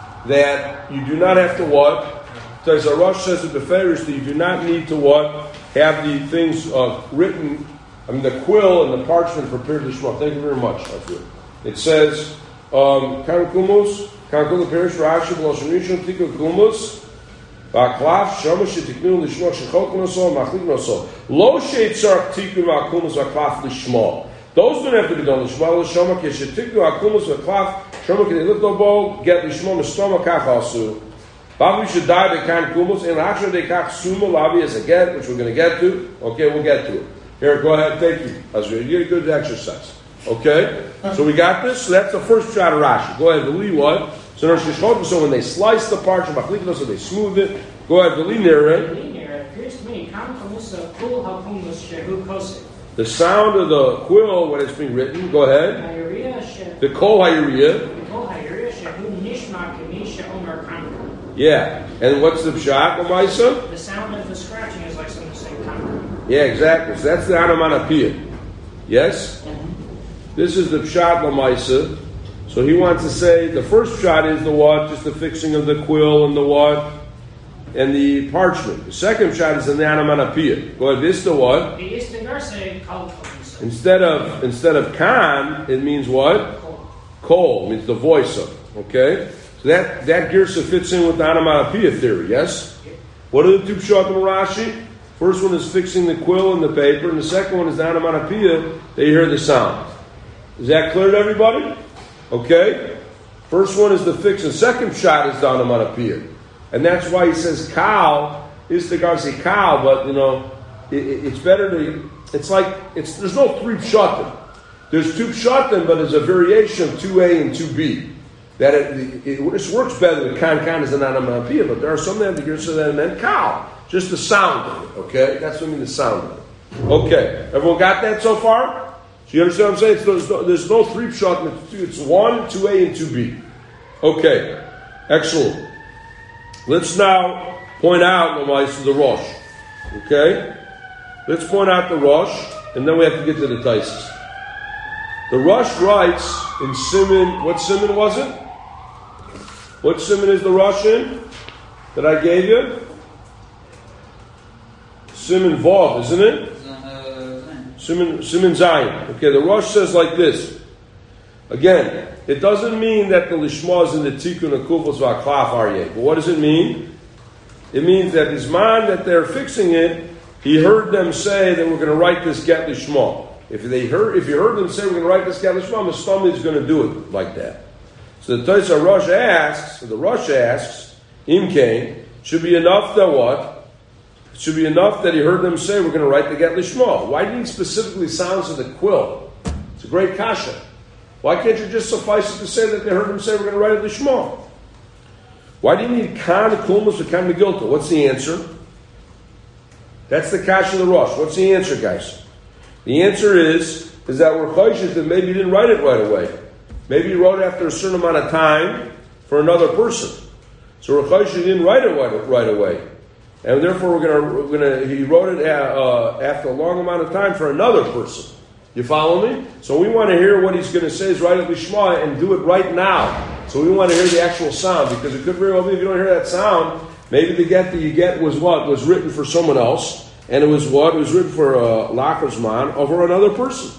that you do not have to what? Taisa Rosh says it's beferish that you do not need to what? Have the things written, the quill and the parchment prepared to Shema. Thank you very much, Azriel. It says, Kan Kumus, Kan Kumus Perish Rashi, B'Loshem Rishon, Tikun Kumus, V'Aklaf, Shomesh Shetiknu Lishma, Shechok Noso, Machlik Noso. Lo Sheitzark Tikun V'Akumus V'Aklaf Lishma. Those don't have to be done. Lishma L'Shoma, Keshetiknu Akumus V'Aklaf, Shoma Kedilitlobo, Get Lishma Mistoma Kach Asu. Babu should die by Kan Kumus, and Aksha De Kach Suma Lavi as a get, which we're going to get to. Okay, we'll get to it. Here, go ahead, thank you, Azriel. You get a good exercise. Okay? So we got this. So that's the first shot of Rashi. Go ahead, V'li what? So when they slice the parchment, so they smooth it. Go ahead, V'li Nere. appears to me, Kan Kamusa Kul HaKumus Shehu Kosek. The sound of the quill when it's being written. Go ahead. Hayuriya Shehu. The Kol Hayuriya. Kol Hayuriya Shehu Nishma Kamisha Omer Kan. Yeah. And what's the pshat, Lamaisa? The sound of the scratching is like someone saying Kan. Yeah, exactly. So that's the onomatopoeia. Yes? This is the pshat Lamaisa. So he wants to say the first shot is the what? Just the fixing of the quill and the what? And the parchment. The second shot is in the onomatopoeia. Go ahead. This is the what? The Istigarse called Kamusa. Instead of kan, it means what? Kol. It means the voice of. Okay? So that girsa fits in with the onomatopoeia theory, yes? What are the two pshat in Rashi? First one is fixing the quill and the paper, and the second one is the onomatopoeia. They hear the sound. Is that clear to everybody? Okay? First one is the fix, and second shot is the onomatopoeia. And that's why he says kal, is the guy say kal, but it's better to, there's no three pshatim. There's two pshatim, but there's a variation of 2a and 2b. That it works better than kan is an onomatopoeia, but there are some that have the girsa that meant kal. Just the sound of it, okay? That's what I mean, the sound of it. Okay, everyone got that so far? So you understand what I'm saying? There's no three pshat, it's 1, 2a, and 2b. Okay, excellent. Let's now point out the Rosh. Okay? Let's point out the Rosh, and then we have to get to the Taisis. The Rosh writes in Siman, what Siman was it? What Siman is the Rosh in that I gave you? Siman Vav, isn't it? Siman Zayin. Okay, the Rosh says like this. Again, it doesn't mean that the Lishma is in the Tikkun and Kufos V'Aklaf Aryeh. But what does it mean? It means that this man that they're fixing it, he heard them say that we're going to write this Get Lishma. If you heard them say we're going to write this Get Lishma, Mustami is going to do it like that. So the Taisa Rosh asks, Im Kain, should be enough that what? It should be enough that he heard them say we're going to write the Get Lishma. Why do you need specifically sounds of the quill? It's a great kasha. Why can't you just suffice it to say that they heard him say we're going to write it Lishma? Why do you need Kan Kulmus or Kan Megilta? What's the answer? That's the kasha of the Rosh. What's the answer, guys? The answer is that we're chayshish that maybe he didn't write it right away. Maybe he wrote after a certain amount of time for another person. So we're chayshish didn't write it right away. And therefore he wrote it after a long amount of time for another person. You follow me? So we want to hear what he's going to say is right at Lishma and do it right now. So we want to hear the actual sound, because it could very well be if you don't hear that sound, maybe the get that you get was what? Was written for someone else, and it was what? It was written for Lachers man over another person.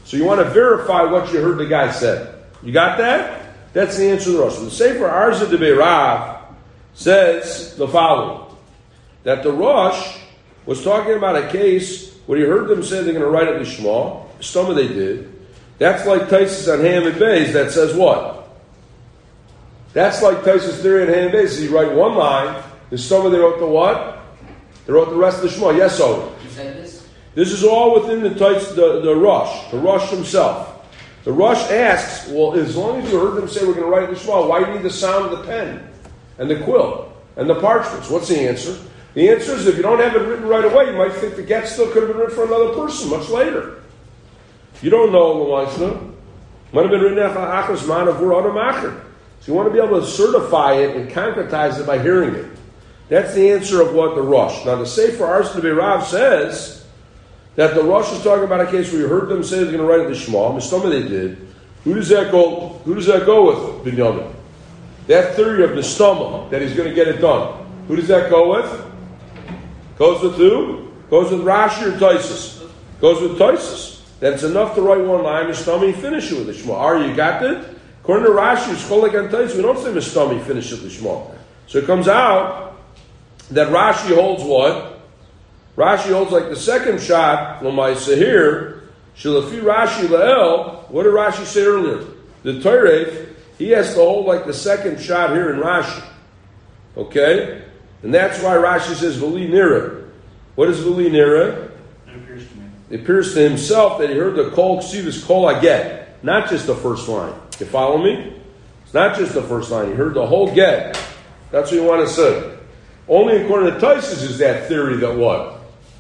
So you want to verify what you heard the guy said. You got that? That's the answer to the Rosh. The Sefer Arza de Beirav says the following. That the Rosh was talking about a case where he heard them say they're going to write it Lishma. Some of they did. That's like Taisus on Ham and Beis that says what? That's like Taisus theory on Ham and Beis. So you write one line, and some of they wrote the what? They wrote the rest of the Shema. Yes, Owen. You said this? This is all within the Rosh himself. The Rosh asks, well, as long as you heard them say we're going to write the Shema, why do you need the sound of the pen and the quill and the parchments? What's the answer? The answer is if you don't have it written right away, you might think the get still could have been written for another person much later. You don't know, Lamaisna. Might have been written after Achas Man of Adam Acher. So you want to be able to certify it and concretize it by hearing it. That's the answer of what the Rosh. Now the Sefer Arza de Beirav says that the Rosh is talking about a case where you heard them say they're going to write it the Shema. Mistama they did. Who does that go with, Binyamin? That theory of the Mistama, that he's going to get it done. Who does that go with? Goes with who? Goes with Rashi or Taisus? Goes with Taisus. That's enough to write one line, Mistama, finish it with the Shema. You got that? According to Rashi, it's called like on Taisus. We don't say Mistama, finish it with the Shema. So it comes out that Rashi holds what? Rashi holds like the second shot, Lamaisa here, Shilafi Rashi La'el, what did Rashi say earlier? The Teiref, he has to hold like the second shot here in Rashi. Okay? And that's why Rashi says V'li Nira. What is V'li Nira? It appears to me. It appears to himself that he heard the Kol Ksivus Kol Aget, not just the first line. You follow me? It's not just the first line. He heard the whole get. That's what you want to say. Only according to Taisus is that theory that what?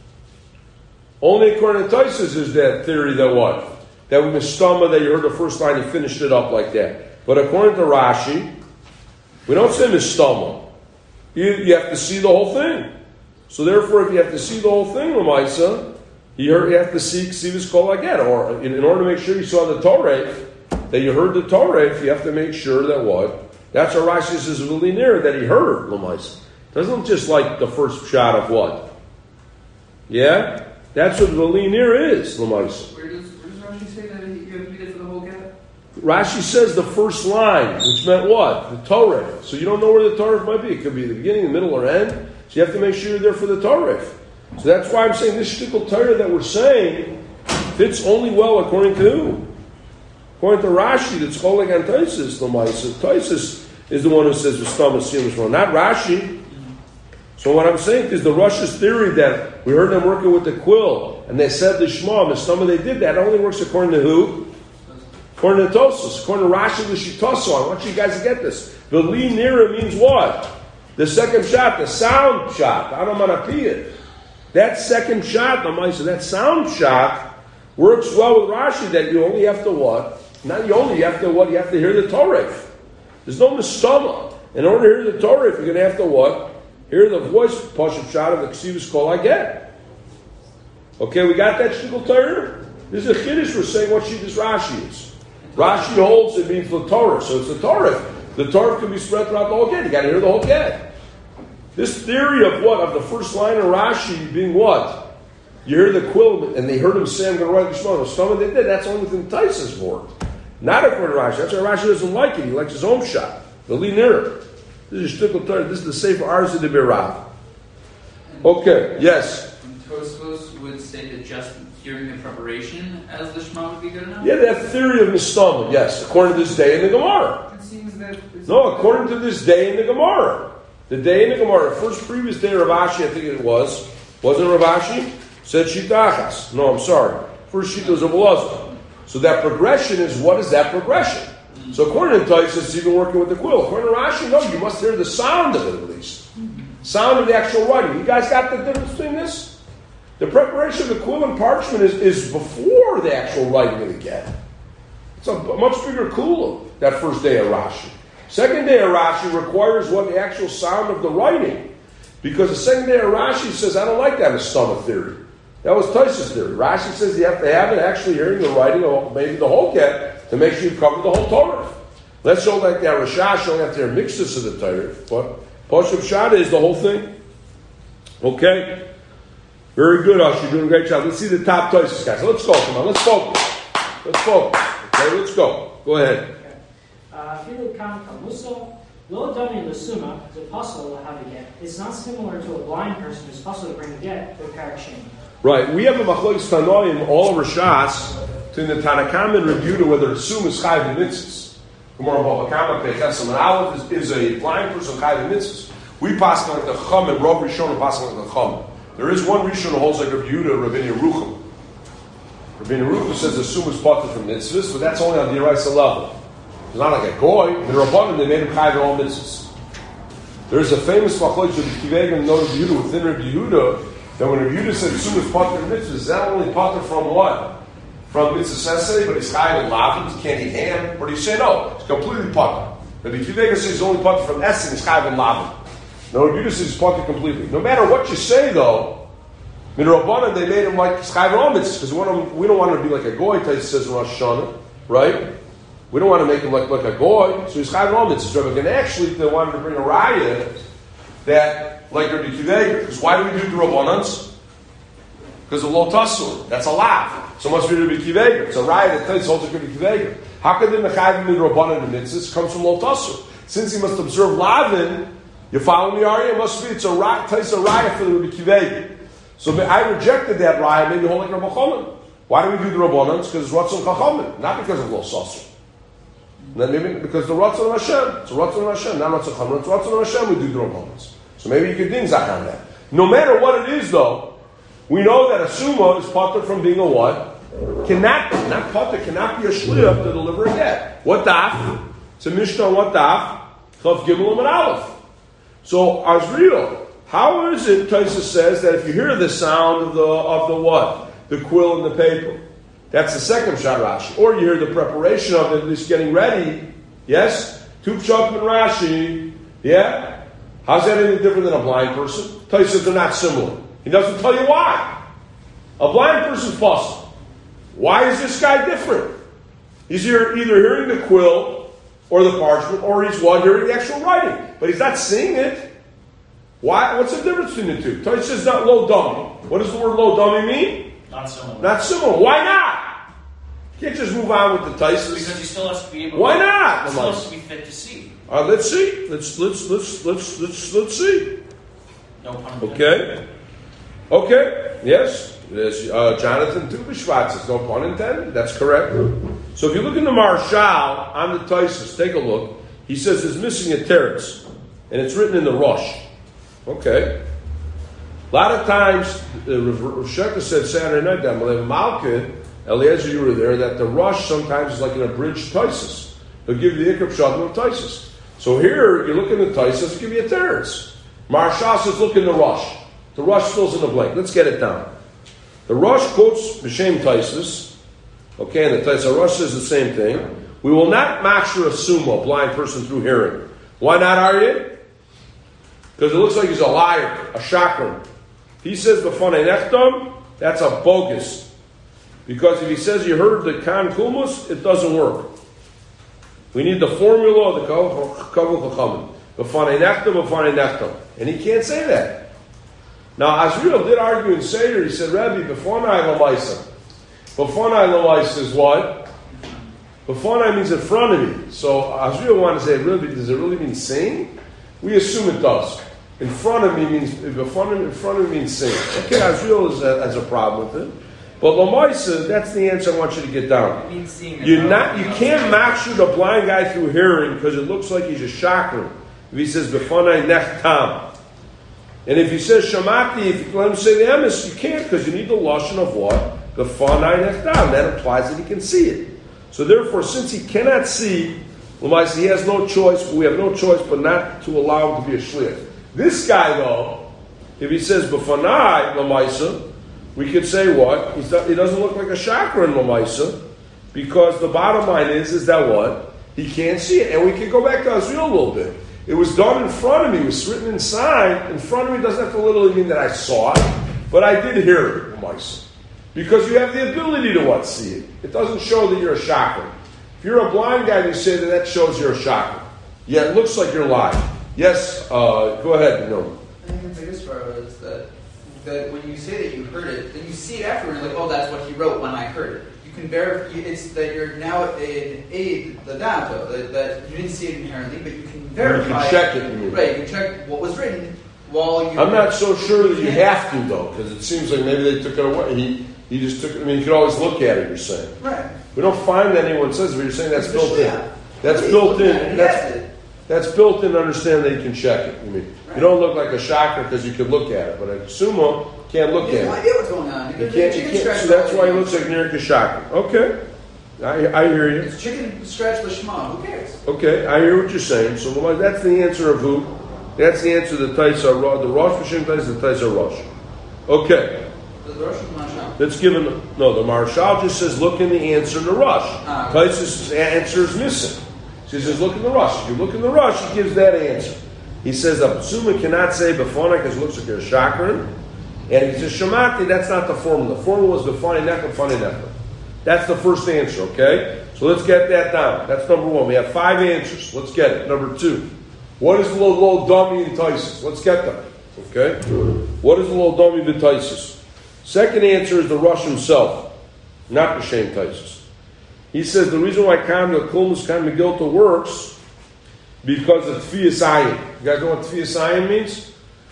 Only according to Taisus is that theory that what? That with Mistama that you heard the first line, he finished it up like that. But according to Rashi, we don't say Mistama. You have to see the whole thing. So therefore, if you have to see the whole thing, Lamaisa, you have to see Ksivus Kol Aget. Or in order to make sure you saw the Torah, that you heard the Torah, you have to make sure that what? That's what Rashi says really near that he heard, Lamaisa. Doesn't just like the first shot of what? Yeah? That's what Velinir is, Lamaisa. Where does Rashi say that you have to be there for the whole get? Rashi says the first line, which meant what? The Torah. So you don't know where the Torah might be. It could be the beginning, the middle, or end. So you have to make sure you're there for the Torah. So that's why I'm saying this shtickle Torah that we're saying fits only well according to who? According to Rashi, that's calling on Taisus, Lamaisa. Taisus is the one who says V'stam Asim Shema, not Rashi. So what I'm saying is the Rosh's theory that we heard them working with the quill and they said the Shema, Mistama they did that, only works according to who? According to Tosos, according to Rashi L'Shitoso. I want you guys to get this. The Li Nira means what? The second shot, the sound shot, the Anamanapiyah. That second shot, that sound shot works well with Rashi that you only have to what? Not you only, you have to what? You have to hear the Torah. There's no Mistama. In order to hear the Torah, you're going to have to what? Hear the voice, Pashup shot of the Ksivus Kol Aget. Okay, we got that shtickle Torah? This is a Chiddush, we're saying what Shittas Rashi is. Rashi holds it means the Torah, so it's the Torah. The Torah can be spread throughout the whole get. You got to hear the whole get. This theory of what? Of the first line of Rashi being what? You hear the quill, and they heard him say, I'm going to write the Shema. Some they did. That's only within Taisus word. Not according to Rashi. That's why Rashi doesn't like it. He likes his own shot. The Li Nira. This is shtickle Torah. This is the Sefer Arza de Beirav. Okay. Yes. Tosfos would say that just hearing the preparation as the Shema would be good enough? Yeah, that theory of Mistama, yes, according to this day in the Gemara. It seems that... No, according to this day in the Gemara. The day in the Gemara, first previous day of Rav Ashi, I think it was. Wasn't Rav Ashi? Said Shitachas. No, I'm sorry. First Shita was of Elazar. So that progression is, what is that progression? So according to Taisus, it's even working with the quill. According to Rashi, no, you must hear the sound of it at least. Sound of the actual writing. You guys got the difference between this? The preparation of the quill and parchment is before the actual writing of the get. It's a much bigger kula, that first day of Rashi. Second day of Rashi requires what the actual sound of the writing. Because the second day of Rashi says, I don't like that Mistama theory. That was Taisus' theory. Rashi says you have to have it actually hearing the writing of maybe the whole get to make sure you cover the whole Torah. Let's show like that Rashash, only have to hear mixes of the Torah. But Pashup Shada is the whole thing. Okay? Very good, Ash. You're doing a great job. Let's see the top Taisus guys. Let's go. Come on. Let's focus. Let's focus. Okay, let's go. Go ahead. It's not similar to a blind person who's possible to bring a get or parakshin. Right. We have a machlokes tanoim all over Shas between the Tanakam and Reb Yehuda whether Sum is chayv and mitzvahs. Gemara Bava Kama Pechesam and Aleph is a blind person chayv and mitzvahs. We pass like the Chum and Rav Rishon and pass like the Chum. There is one Rishon who holds like Reb Yehuda, Rabbeinu Yerucham. Rabbeinu Yerucham says the Sum is parted from mitzvahs, but that's only on the Yeraisa level. It's not like a goy. The Rabbanim, they made him chayv in all mitzvahs. There's a famous machlokes of Kiveg and Reb Yehuda within Reb Yehuda that when Reb Yehuda said Sum is parted from mitzvahs, is that only parted from what? From mitzvah sesei, but he's chayv in lavim, he can't eat ham, or do you say no? It's completely parted. Rabbi Kiveg says he's only parted from essen, he's chayv in lavim. No, Reb Yehuda says he's parted completely. No matter what you say though, in Rabbanan they made him like chayv in all mitzvahs because we don't want him to be like a goy. Taisa says in Rosh Hashanah, right? We don't want to make him like a goy, so he's chayv in all mitzvahs. Rabbi, and actually they wanted to bring a raya that like Rabbi Kiveg, because why do we do the Rabbanans? Because of lo tasur, that's a lav. So must be Rabbi Kiveg. It's a raya that tells holds like Rabbi Kiveg. How could the mechayv min Rabbanan and mitzvahs comes from lo tasur? Since he must observe lavin, you follow me, Ari? It must be it's a raya for the Rabbi Kiveg. So I rejected that raya, maybe hold like Rabbi Chomen. Why do we do the Rabbanans? Because it's Ratzon Chachamim, not because of lo tasur. Then maybe because the Ratzon of Hashem. It's a Ratzon of Hashem, not Ratzon Chachamim. It's Ratzon of Hashem. We do the Rabbanans. So maybe you could ding zak on that. No matter what it is, though, we know that a summa is parted from being a what? Cannot be a shliach to deliver a get. What daf? It's a Mishnah on what daf? Chav Gimel and Aleph. So, Azriel, how is it, Taisa says, that if you hear the sound of the what? The quill in the paper. That's the second shot Rashi. Or you hear the preparation of it, at least getting ready. Yes? Two Pshat and Rashi. Yeah? How's that any different than a blind person? Taisa says they're not similar. He doesn't tell you why. A blind person's puzzled. Why is this guy different? He's either hearing the quill or the parchment, or he's hearing the actual writing. But he's not seeing it. Why? What's the difference between the two? Taisa says not lo dummy. What does the word lo dummy mean? Not similar. Not similar. Why not? You can't just move on with the Taisa. Because he still has to be able. Why not? He still has to be fit to see. Let's see. Let's see. No pun intended. Okay. Yes. Jonathan too. B'Shvat says no pun intended. That's correct. So if you look in the Marshal on the Taisus, take a look. He says there's missing a teretz, and it's written in the Rosh. Okay. A lot of times, Rav Sheka said Saturday night that Malka, Eliezer, you were there, that the Rosh sometimes is like an abridged Taisus. They'll give you the Ikar Pshatim of Taisus. So here, you look in the Taisus, give you a teretz. Marshal says look in the Rosh. The Rosh fills in the blank. Let's get it down. The Rosh quotes B'Shem Taisus. Okay, and the Taisus Rosh says the same thing. We will not mashur a sumo, a blind person through hearing. Why not, Aryeh? Because it looks like he's a liar, a shakran. He says b'fanei nechtam, that's a bogus. Because if he says you heard the kan kulmus, it doesn't work. We need the formula of the kavul chachamim. B'fanei nechtam, and he can't say that. Now, Azriel did argue in Seder. He said, Rabbi, b'fonai l'maisa. B'fonai l'maisa is what? B'fonai means in front of me. So Azriel wanted to say, Rabbi, does it really mean sing? We assume it does. In front of me means in front of me means sing. Okay, Azriel has a problem with it. But l'maisa, that's the answer I want you to get down. It means seeing. You can't match the blind guy through hearing because it looks like he's a shakran. If he says b'fonai nechtam. And if he says shamati, if you let him say the emes, you can't because you need the lashon of what? The fanai nechtam. That implies that he can see it. So therefore, since he cannot see, he has no choice, but we have no choice but not to allow him to be a shliach. This guy, though, if he says b'fanai l'maisa, we could say what? He doesn't look like a chakra in l'maisa, because the bottom line is that what? He can't see it. And we can go back to Azriel a little bit. It was done in front of me. It was written inside. In front of me doesn't have to literally mean that I saw it, but I did hear it, l'maisa. Because you have the ability to what? See it. It doesn't show that you're a chakra. If you're a blind guy, you say that shows you're a chakra. Yeah, it looks like you're lying. Yes, go ahead, no. I think the biggest part is that when you say that you heard it, then you see it afterwards, like, oh, that's what he wrote when I heard it. You can verify. It's that you're now an aid the data that you didn't see it inherently, but you can verify. You can check it. You mean. Right. You can check what was written while you. I'm not so sure that you have to though, because it seems like maybe they took it away. He just took it. I mean, you could always look at it. You're saying. Right. We don't find that anyone says, but you're saying that's built in. Yeah. That's built in. That's built in to understand that you can check it. I mean, you don't look like a shocker because you could look at it, but a sumo can't look You at have no it. idea what's going on. You can't. So that's why he looks like near Kashaka. Okay, I hear you. It's chicken scratch lishma. Who cares? Okay, I hear what you're saying. So that's the answer of who? That's the answer of the Taisa Rosh. The Rosh Hashem Taisa, the Taisa Rosh. Okay. The Rosh Marshal. That's given. No, the Marshal just says look in the answer in the Rosh. Taisa's answer is missing. She says look in the Rosh. If you look in the Rosh, he gives that answer. He says the Psuma cannot say Befana because it looks like a chakran. And he says Shamati, that's not the formula. The formula is Befani Necha, Befani Necha. That's the first answer, okay? So let's get that down. That's number one. We have 5 answers. Let's get it. Number 2. What is the low dummy in Taisus? Let's get them. Okay? What is the low dummy in Taisus? Second answer is the Rosh himself, not the Shem Taisus. He says the reason why Kamil Kulmus Kamil Megilta works because of Tfiyas Ayin. You guys know what Tfiyas Ayin means?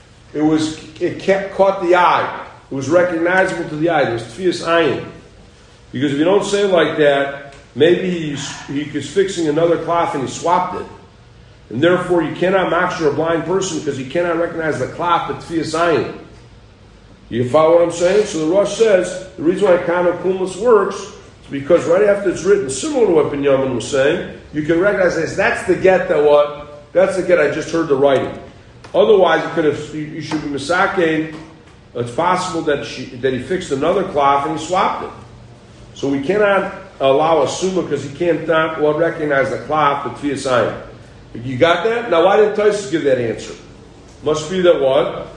It caught the eye. It was recognizable to the eye. It was Tfiyas Ayin. Because if you don't say it like that, maybe he was fixing another cloth and he swapped it. And therefore you cannot machshir a blind person because he cannot recognize the cloth but Tfiyas Ayin. You follow what I'm saying? So the Rosh says the reason why Kamil Kulmus works is because right after it's written, similar to what Binyamin was saying, you can recognize this. That's the get that what? That's the get I just heard the writing. Otherwise, you should be misakein. It's possible that he fixed another cloth and he swapped it. So we cannot allow a summa because he can't recognize the cloth but Tfiyas Ayin. You got that? Now why didn't Taisus give that answer? Must be that what?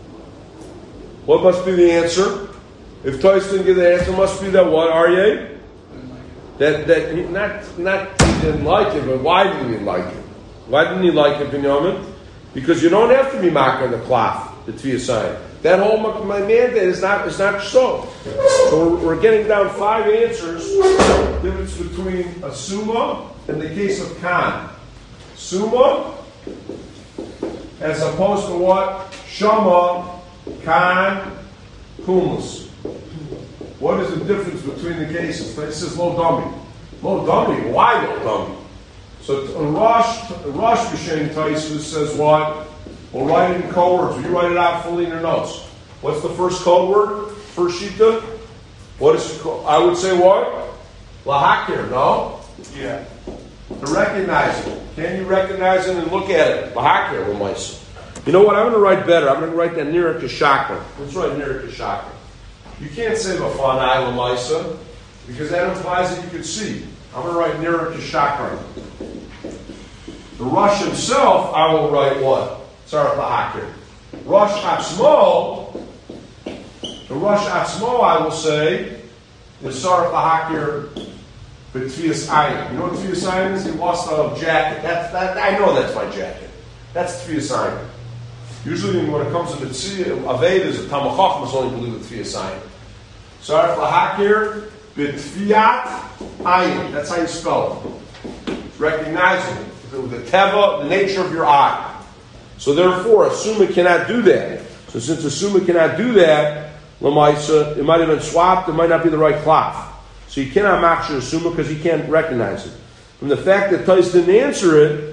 What must be the answer? If Taisus didn't give the answer, must be that what, Aryeh? That he, not he didn't like it, but why didn't he like it? Why didn't he like it, Binyamin? Because you don't have to be makar the cloth, the Tfiyas Ayin. That whole mandate is not so. So we're getting down 5 answers. Difference between a summa and the case of Khan. Summa as opposed to what? Shama. Khan, Kumus. What is the difference between the cases? It says low dummy. Low dummy. Why low dummy? So Rosh B'Shem Taisus says what? We'll write it in code words. Will you write it out fully in your notes? What's the first code word? First shita? What is it called? I would say what? Lahakir, no? Yeah. To recognize it. Can you recognize it and look at it? Lahakir, Lamaisa. You know what? I'm going to write better. I'm going to write that near Kashakra. Let's write near Kashakra. You can't say Vafanai Lamaisa because that implies that you could see. I'm going to write near Kashakra. The Rosh himself, I will write what? Tzarech Lahakir. Rosh Atzmo, the Rosh Atzmo, I will say, is Tzarech Lahakir B'Tfiyas Ayin. You know what Tfiyas Ayin is? He lost a jacket. I know that's my jacket. That's Tfiyas Ayin. Usually when it comes to Mitzvah, Aved is a Talmid Chacham only believe in Tfiyas Ayin. Tzarech Lahakir B'Tfiyat Ayin. That's how you spell it. It's recognizable. The teva, the nature of your eye. So therefore, a summa cannot do that. So since a summa cannot do that, it might have been swapped, it might not be the right cloth. So you cannot machshir a summa because he can't recognize it. From the fact that Tais didn't answer it,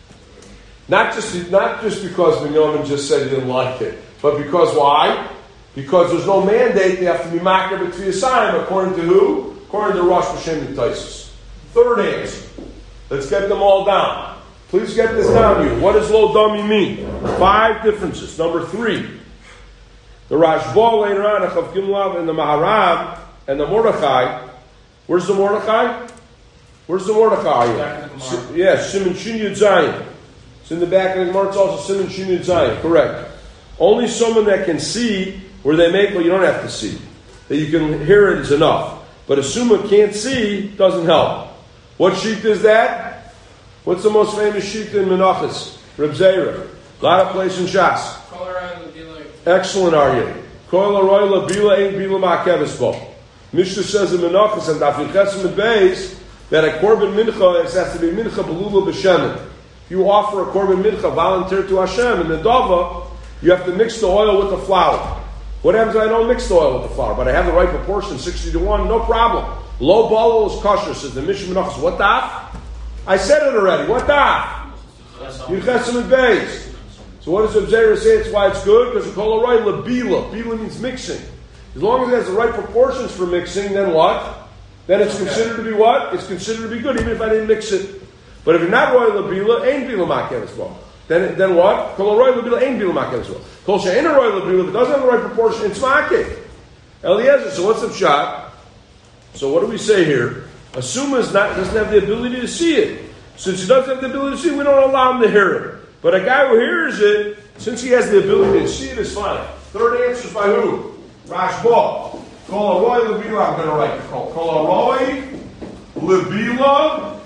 not just because Binyamin just said he didn't like it, but because why? Because there's no mandate, they have to be makar b'Tfiyas Ayin, according to who? According to Rosh B'Shem and Taisus. Third answer. Let's get them all down. Please get this down, you. What does lo dummy mean? 5 differences. Number 3. The Rashba later on, Chav Gimlav and the Maharam and the Mordechai. Where's the Mordechai? Where's the Mordechai? Yes, Simon Shin Yud Zayin. It's in the back of the Gemara. It's also Simon Shin Yud Zayin. Correct. Only someone that can see where they make, well, you don't have to see. That you can hear it is enough. But a summa can't see doesn't help. What sheet is that? What's the most famous sheet in Menachos? Reb Zera. A lot of places in Shas. Excellent, are you? Mishnah says in Menachos and Daf Yudches and Beis that a korban mincha has to be mincha belula b'shemen. If you offer a korban mincha volunteer to Hashem in the dava, you have to mix the oil with the flour. What happens if I don't mix the oil with the flour, but I have the right proportion, 60-1? No problem. Low bolo is kosher, says the Mishnah Menachos. What daf? I said it already. What daf? Yudches and Beis. So what does the Observer say? It's why it's good? Because we call it right labila. Bila means mixing. As long as it has the right proportions for mixing, then what? Then it's considered to be what? It's considered to be good, even if I didn't mix it. But if you're not roy labila, ain't bila makel as well. Then what? Kol roy labila ain't bila makel as well. Kol she'ain roy labila, if it doesn't have the right proportion, it's makel. Eliezer, so what's the shot? So what do we say here? Asuma doesn't have the ability to see it. Since he doesn't have the ability to see it, we don't allow him to hear it. But a guy who hears it, since he has the ability to see it, is fine. Third answer is by who? Rashba. Kol roy labila, I'm going to write. Kol roy labila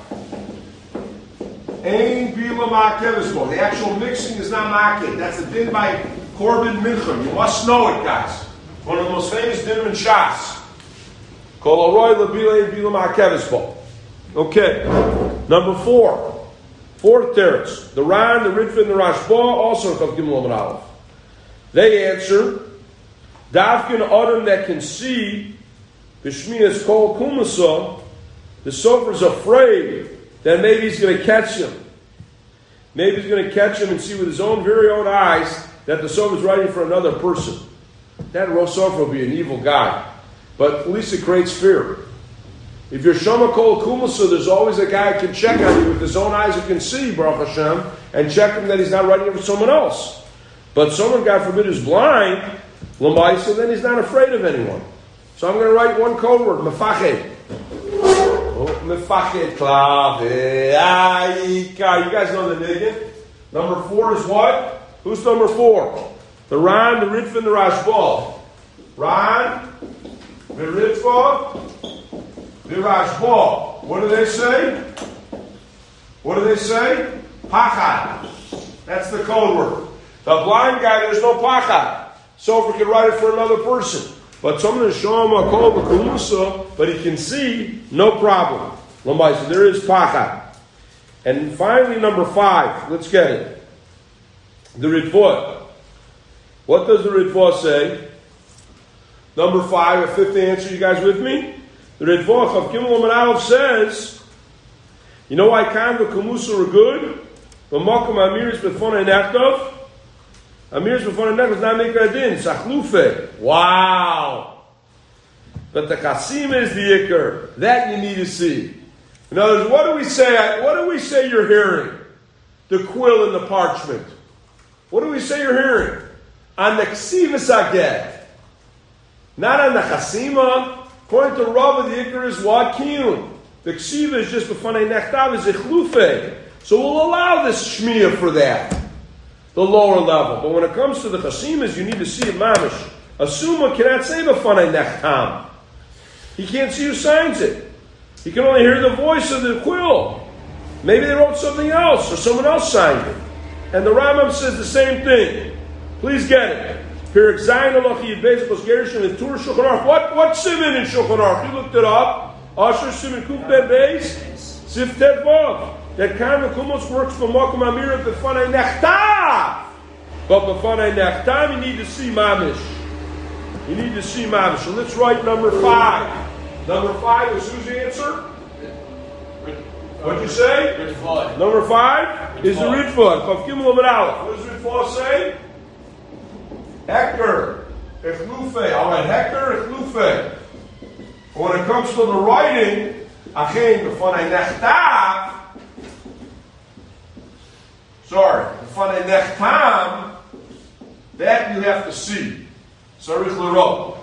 ain bila makel. The actual mixing is not makel. That's the din by korban mincha. You must know it, guys. One of the most famous dinim in Shas. Kol roy labila ain bila makel. Okay. Number 4. Fourth teretz. The Ran, the Ritva, and the Rashba also Chav Gimel Amud Aleph. They answer, Davkin Adam that can see B'Shmias Kol Kumasa, the sofer's afraid that maybe he's going to catch him. Maybe he's going to catch him and see with his own very own eyes that the sofer's writing for another person. That sofer will be an evil guy. But at least it creates fear. If you're Shama Kol Kumasa, there's always a guy who can check on you with his own eyes who can see, Baruch Hashem, and check him that he's not writing it for someone else. But someone, God forbid, is blind, Lamaisa, then he's not afraid of anyone. So I'm going to write one code word, Mefached. Mefached Klave. You guys know the nigga. Number 4 is what? Who's number 4? The Ran, the Ritva, and the Rashba. Ran, the Ritva, the Rashba. What do they say? What do they say? Pachad. That's the code word. The blind guy, there's no pachad. So if we can write it for another person. But someone is showing him a call b'kumusa, but he can see, no problem. So there is pachad. And finally, number 5. Let's get it. The Ritva. What does the Ritva say? Number 5, a 5th answer. You guys with me? The Ritva of Gimel Amud Aleph says, you know why Kan v'Kumusa are good? V'makom Amiris b'fonei nechtov. Amiris b'fonei nechtov is not Mikra Din. Sachlufe. Wow. But the Chasim is the Iker. That you need to see. In other words, what do we say? What do we say you're hearing? The quill and the parchment. What do we say you're hearing? On the Ksivas Aged. Not on the Chasima. According to Rava, the Iker is what? Kiyun. The Ksiva is just b'fanei nechtav, is ichlufe. So we'll allow this shmiya for that. The lower level. But when it comes to the Chasimas, you need to see it mamish. A summa cannot say b'fanei nechtam. He can't see who signs it. He can only hear the voice of the quill. Maybe they wrote something else, or someone else signed it. And the Rambam says the same thing. Please get it. What Siman in Shulchan Aruch? You looked it up. Asher Siman Kuf Ben Beis Sif Tet Vav. That kind of kumos works for Makom Amira b'fanei nechtav. But b'fanei nechtav, you need to see mamish. You need to see mamish. So let's write number 5. Number 5 is whose answer? What'd you say? Ritva. Number 5 is the Ritva. Chav Gimel Amud Aleph. What does Ritva say? Hector, Echlufe. All right, Hector, Echlufe. When it comes to the writing, Achein b'fanei nechtav. Sorry, b'fanei nechtam. That you have to see. Sarich l'ro.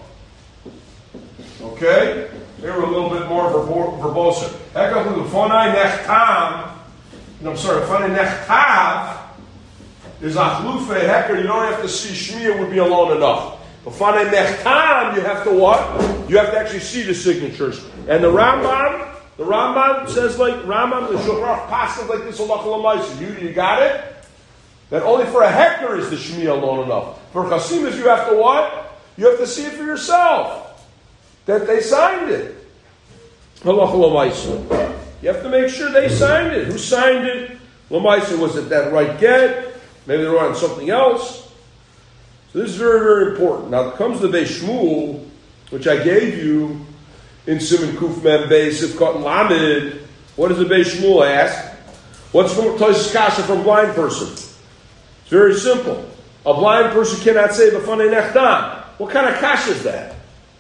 Okay, here we're a little bit more verbose. Hector, b'fanei nechtam. No, I'm sorry, b'fanei nechtav. Is achlufe hecker, you don't have to see shmiya would be alone enough. But fanei nechtam, you have to what? You have to actually see the signatures. And the Rambam says like Rambam, the Shulchan Aruch passes like this halacha l'maisa. You got it? That only for a hecker is the shmiya alone enough. For chasimas, you have to what? You have to see it for yourself. that they signed it. Halacha l'maisa. You have to make sure they signed it. Who signed it? L'maisa, was it that right get? Maybe they were on something else. So this is very, very important. Now, it comes to Beis Shmuel, which I gave you in Simon Kuf Mem Beis Sifkat and Lamed. What does the Beis Shmuel ask? What's Tosis Kasha from blind person? It's very simple. A blind person cannot say B'fanei Nechtam. What kind of kasha is that?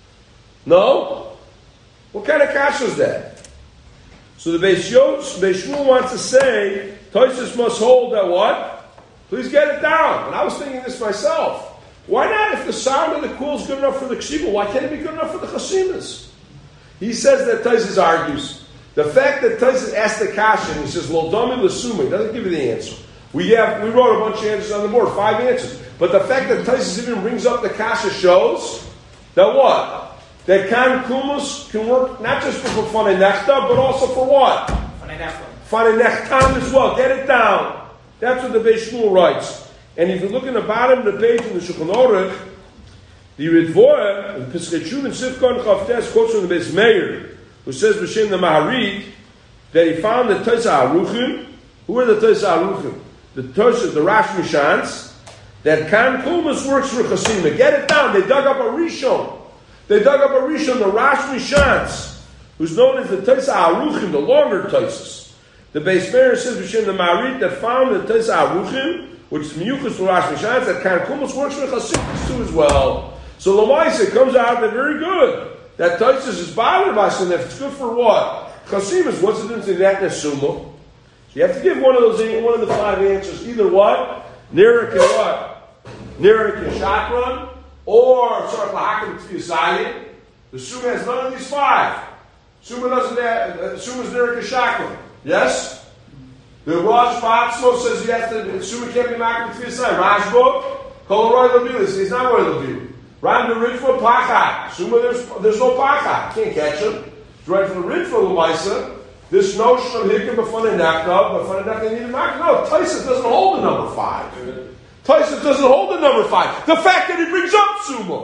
No? What kind of kasha is that? So the Beis Shmuel wants to say, Tosis must hold that what? Please get it down. And I was thinking this myself. Why not, if the sound of the quill is good enough for the kshiba, why can't it be good enough for the chasimas? He says that Tosis argues. The fact that Tosis asked the kasha, and he says, Lo dami l'suma, he doesn't give you the answer. We wrote a bunch of answers on the board, 5 answers. But the fact that Tosis even brings up the kasha shows that what? That kan kumus can work not just for fanei nechta, but also for what? Fanei nechtam as well. Get it down. That's what the Beis Shmuel writes. And if you look in the bottom of the page in the Shulchan Aruch, the Ritvoa, the Pesach Shuvin Sifkon Chavtes quotes from the Beis Meir, who says B'Shem the Maharit, that he found the Tosa Aruchim. Who are the Tosa Aruchim? The Tosa, the Rash Mishans, that Kan Kulmus works for Chasima. Get it down. They dug up a Rishon. The Rash Mishans, who's known as the Tosa Aruchim, the longer Tosas. The Beis Meir says B'Shem the Maharit that found the Tosa Aruchim, which is Miyuchas for Rash Mishans, that Kan Kulmus works for Chasima too as well. So Lamaisa, it comes out that very good. That Tosis is bothered by something. If it's good for what? Chasimas, what's the difference in that and Summa? So you have to give one of the 5 answers. Either what? Nirik and what? Nirik and Shakran, or Sarach Lahakim Tfiyasayim. The Summa has none of these 5. Summa doesn't have, Summa's Nirik and Shakran. Yes? The Rosh Patzmo says you have to, Summa can't be Makim Tfiyasayim. Rashbo, Kol Roy Labilis, he's not Roy Labilis. Ram the Ritva Pachat. Summa, there's no Pachat. Can't catch him. Right from the Ritva L'maisa, this notion of Hikim B'fanei Nechta needed Makim. No, Tosis doesn't hold the number 5. Tosis doesn't hold the number 5. The fact that he brings up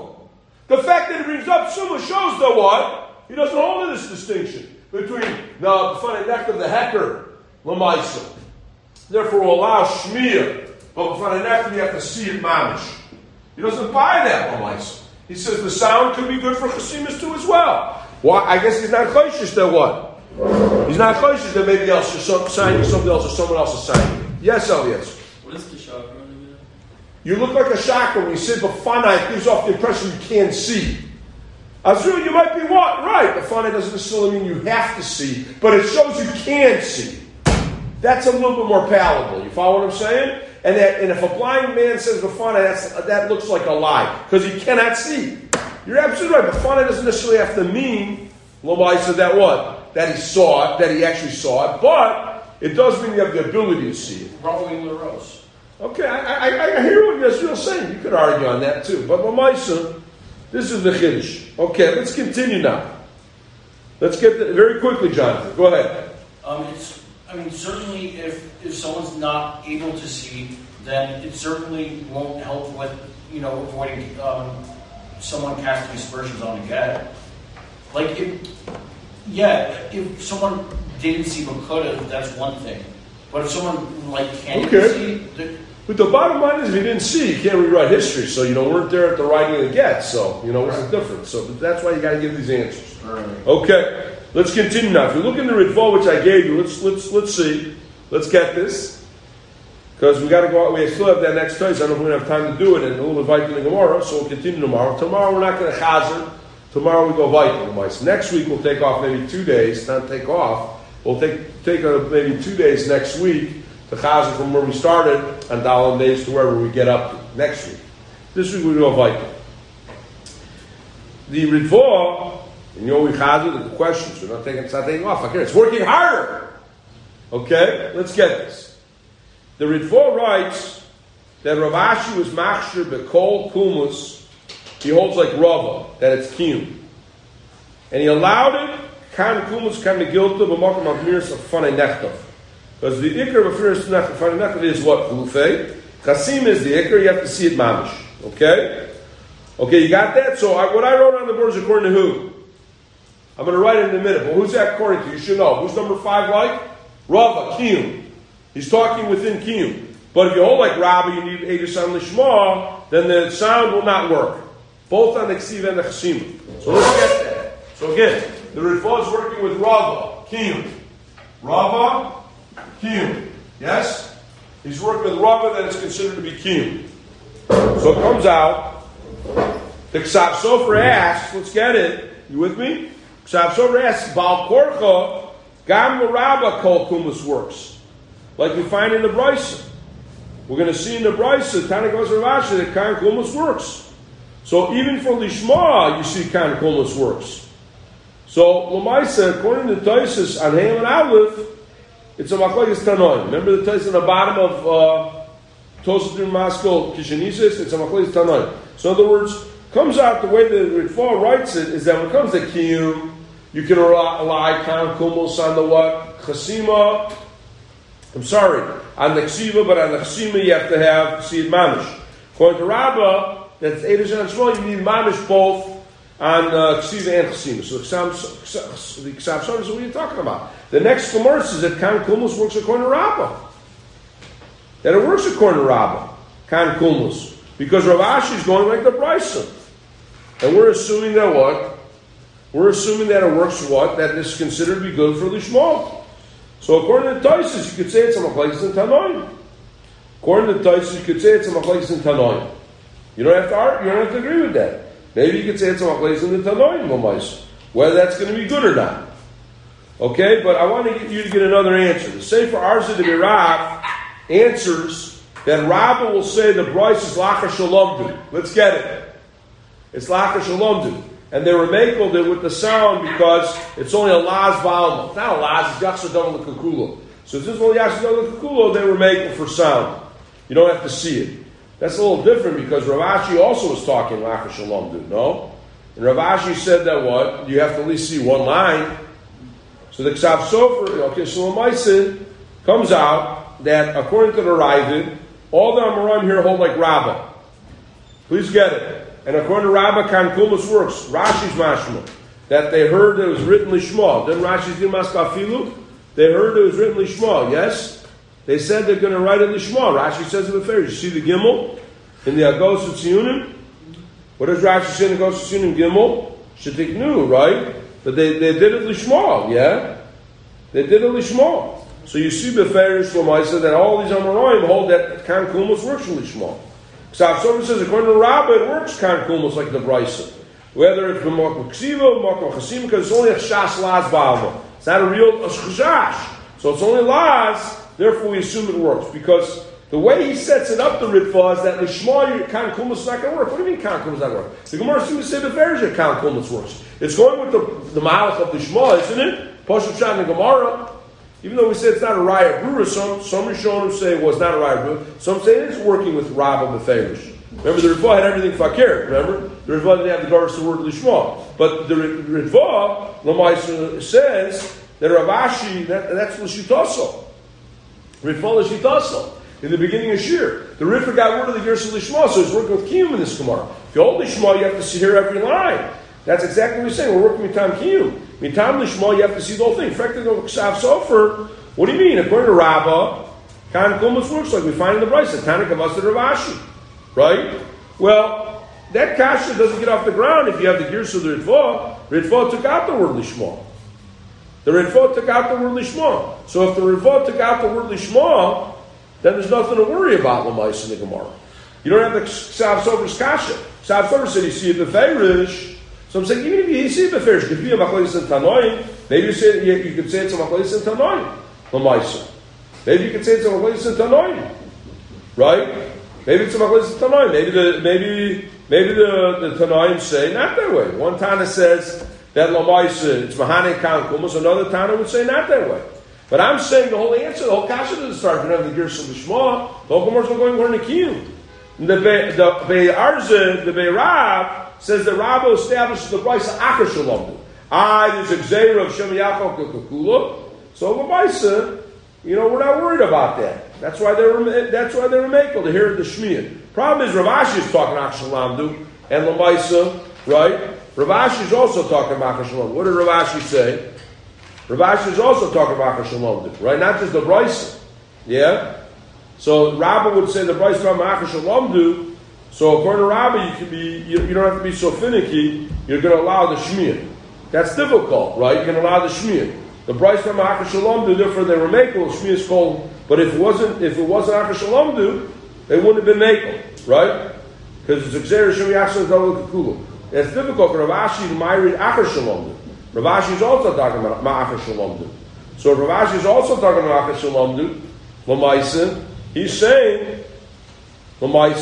Summa shows that what? He doesn't hold this distinction between the B'fanei Nechta of the Heker L'maisa. Therefore, we'll allow Shmiya, but B'fanei Nechta you have to see it mamish. He doesn't buy that L'maisa. He says the sound could be good for Chasimas too as well. Why? I guess he's not choishish that what? He's not choishish that maybe else is signing something else or someone else is signing it. Yes, Elias. What is the chakra? You look like a chakra when you sit b'fanai. It gives off the impression you can't see. Azul, you might be what? Right. B'fanai doesn't necessarily mean you have to see, but it shows you can see. That's a little bit more palatable. You follow what I'm saying? And if a blind man says b'fanai, that looks like a lie because he cannot see. You're absolutely right. B'fanai doesn't necessarily have to mean l'maisa that what? That he saw it, that he actually saw it, but it does mean you have the ability to see it. Rolling the rose. Okay, I hear what you're saying. You could argue on that too. But l'maisa, this is the chiddush. Okay, let's continue now. Let's get very quickly, Jonathan. Go ahead. Certainly if someone's not able to see, then it certainly won't help with, avoiding someone casting aspersions on a get. Like, if someone didn't see but could have, that's one thing. But if someone, can't even see... But the bottom line is if you didn't see, you can't rewrite history. So, weren't there at the writing of the get. So, what's the difference? So, that's why you got to give these answers. Right. Okay, let's continue now. If you look in the Ritva, which I gave you, let's see. Let's get this. Because we got to go out. We still have that next place. I don't know if we're going to have time to do it, and we'll invite you to tomorrow, so we'll continue tomorrow. Tomorrow we're not going to chazer. Tomorrow we go Vayit. Next week we'll take off maybe 2 days. Not take off. We'll take maybe 2 days next week to chazer from where we started on Dalam days to wherever we get up to next week. This week we go Vayit. The Ritva, and we chazer the questions. We're not taking off. Okay, it's working harder. Okay, let's get this. The Ritva writes that Rav Ashi was machshir b'kol kumus. He holds like Rava, that it's kiyum. And he allowed it, kan kumus kan megilta b'makom avmiris of fanei nechtav. Because the ikar of fanei nechtav is what? Hulufei. Chasim is the ikar, you have to see it mamish. Okay? Okay, you got that? So what I wrote on the board is according to who? I'm going to write it in a minute, but who's that according to? You should know. Who's number 5 like? Rava, Kiyum. He's talking within Kiyum. But if you hold like Rabbi, you need Eidos on Lishma, then the sound will not work. Both on the Ksiva and the Chasima. So let's get that. So again, the Ritva is working with Rava, Kiyum. Rava, Kiyum. Yes? He's working with Rava that is considered to be Kiyum. So it comes out, the Ksav Sofer asks, let's get it. You with me? Ksav Sofer asks, Baal Korcha, Gam Rabba Kol Kumas works. Like we find in the Brisa. We're going to see in the Brisa, Tana Gavas Rav Ashi, that Kan Kumas works. So even for Lishma, you see Kan Kumas works. So Lamaisa, according to Taisus on Ham and Aleph, it's a Machlekes Tanoim. Remember the Taisus on the bottom of Tosafot Maskil Kishanisis? It's a Machlekes Tanoim. So in other words, comes out the way the Ritva writes it is that when it comes to Kiyum, you can rely Kan Kumas on the what? Chasima. I'm sorry, on the Ksiva, but on the Chasima you have to have Seed Mamish. According to Rabbah, that's Eidos and Shmuel, you need Mamish both on Ksiva and Chasima. So the Ksav Sofer is what you're talking about. The next Gemara says that Kan Kumas works according to Rabbah. That it works according to Rabbah, Kan Kumas. Because Rav Ashi is going like the Brisa. And we're assuming that what? We're assuming that it works what? That is considered to be good for Lishma. So according to Taisus, you could say it's a Machlekes in Tanoim. According to Taisus, you could say it's a Machlekes in Tanoim. You don't have to argue, you don't have to agree with that. Maybe you could say it's a Machlekes in the Tanoim, Lamais. Whether that's going to be good or not. Okay, but I want to get you to get another answer. The Sefer Arza de Birav answers that Rabbah will say the Bryce is Lacha Shalomdu. Let's get it. It's Lacha Shalomdu. And they were makeled it with the sound because it's only a Laz Balma. It's not a Laz, it's Yachsadam L'Kakulo. So since it's only Yachsadam L'Kakulo, they were makeled for sound. You don't have to see it. That's a little different because Rav Ashi also was talking Lacha Shalomdu, no? And Rav Ashi said that what? You have to at least see one line. So the Ksav Sofer, okay, so Lamaisid comes out that according to the Ravid, all the Amoraim here hold like Rabbah. Please get it. And according to Rabbah, Kan Kumas works. Rashi's mashma. That they heard that it was written Lishma. Then Rashi's Dimas Kafilu. They heard it was written Lishma. Yes? They said they're going to write it Lishma. Rashi says it fair. You see the Gimel in the Agos Tzionim? What does Rashi say in the Agos Tzionim Gimel? Shetiknu, right? But they did it Lishma, yeah? They did it Lishma. So you see Beferish Lamaisa that all these Amoraim hold that Kan Kumas works from Lishma. Ksav Sofer says, according to Rabbah, it works Kan Kumas like the Brisa. Whether it's B'Makma Ksiva, B'Makma Chasim, because it's only a Shas Laz Ba'ava. It's not a real Chazash. So it's only Laz, therefore we assume it works. Because the way he sets it up, the Ritva, is that Lishma, Kan Kumas is not going to work. What do you mean Kan Kumas is not going to work? The Gemara seems to say the Verja Kan Kumas works. It's going with the Malach of Lishma, isn't it? Pashup Shan and Gemara. Even though we say it's not a Raya Brura, some Rishonim say it was not a Raya Brura. Some say it is working with Rabbah Beferish. Remember, the Ritva had everything fakir. Remember? The Ritva didn't have the Garas to word Lishma. But the Ritva, Lamaisa says that Rav Ashi, that's Lashitaso. Ritva Lashitaso. In the beginning of Shir. The Ritva got word of the Garas of Lishma, so he's working with Kiyum in this Gemara. If you hold Lishma, you have to hear every line. That's exactly what he's saying. We're working with Tam Kiyum. Mitam Lishma, you have to see the whole thing. Effective of Ksav Sofer, what do you mean? According to Rabbah, Kan Kumas works like we find in the Brisa. Tana Kavas to Rav Ashi. Right? Well, that kasha doesn't get off the ground if you have the gears of the Ritva. Ritva took out the word Lishma. The Ritva took out the word Lishma. So if the Ritva took out the word Lishma, then there's nothing to worry about Lamais in the Gemara. You don't have the Ksav Sofer's kasha. Ksav Sofer said you see it beferish. So I'm saying, even if you see it beferish, it could be a Machlekes in Tanoim. Maybe you could say it's a Machlekes in Tanoim. Lamaisa. Maybe you could say it's a Machlekes in Tanoim. Right? Maybe it's a Machlekes in Tanoim. Maybe the Tanoim say not that way. One Tana says that Lamaisa, it's Mahane Kan Kumas. Another Tana would say not that way. But I'm saying the whole answer, the whole kasha doesn't start from the Gersh of Lishma. The whole Gemara is going to the Kiyum. The Be'arza, the Be'rav, says that Rabbah establishes the Brisa Achar Shalomdu. There's a Gzeira of Shem Yaakov Kekula. So the Brisa, we're not worried about that. That's why they were makel to hear the Shmiyah. Problem is Rav Ashi is talking Achar Shalomdu and Lamaisa, right? Rav Ashi is also talking about Acher Shalom. What did Rav Ashi say? Rav Ashi is also talking about Acher Shalom, right? Not just the Brisa. Yeah? So Rabbi would say the Brisa from Acher Shalom do. So according to Rabbi, you don't have to be so finicky. You're going to allow the Shmir. That's difficult, right? You're going to allow the Shmir. The Brisa from Acher Shalom do, therefore they were makel. Shmir is called. But if it wasn't Acher Shalom do, they wouldn't have been makel, right? Because it's Xer Shem Yachshon Dalul Kekulu. It's difficult for Rav Ashi to marry Acher Shalom do. Rav Ashi is also talking about Acher Shalom do. So Rav Ashi is also talking about Acher Shalom do. Lamaisa, he's saying Rav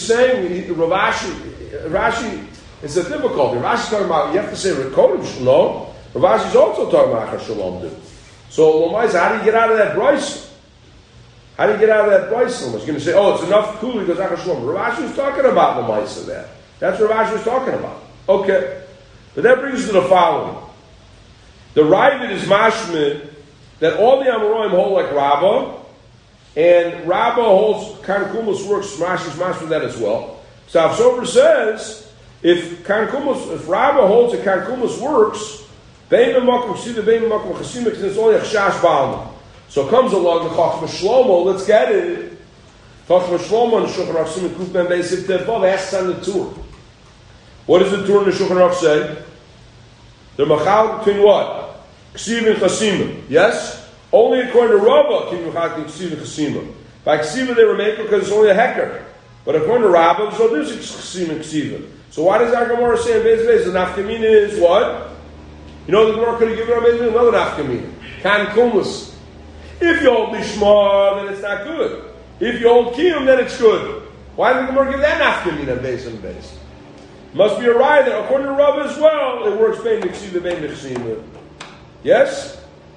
Ashi, it's a difficulty. Rav Ashi is talking about, you have to say Rekodim Shalom. Rav Ashi is also talking about Acher Shalom do. So Lamaisa, how do you get out of that Brisa? How do you get out of that Brisa? He's going to say, oh, it's enough kuli because Acher Shalom. Rav Ashi was talking about Lamaisa there. That's what Rav Ashi was talking about. Okay. But that brings us to the following. The Ravid is mashmid that all the Amoraim hold like Rabbah, and Rabbah holds Kan Kumus works, Rashi is mashmid that as well. So Sofer says, if Rabbah holds that Kan Kumus works, Bein B'makom Chesida, Bein B'makom Chesima, because it's only a Chash Ba'alma. So comes along the Chachma Shlomo, let's get it. Chachma Shlomo and Shulchan Aruch Siman Kuf Ben Beis Tevav asks on the Tur. What does the Tur in the Shulchan Aruch say? They're machal between what? Ksiv and Chasima. Yes? Only according to Rabbah can you machal between Ksiv and Chasima. By Ksiva they were making because it's only a hecker. But according to Rabbah, so there's Ksiv and Ksiva. So why does our Gemara say in Beis Beis the nafkamina is what? You know the Gemara could have given our Beis Beis another nafkamina. Kan Kumus. If you hold Lishma, then it's not good. If you hold Kiyum, then it's good. Why did the Gemara give that nafkamina base and base? Must be a raya that according to Rabbah as well, it works bein Niksiva, bein Niksima. Yes?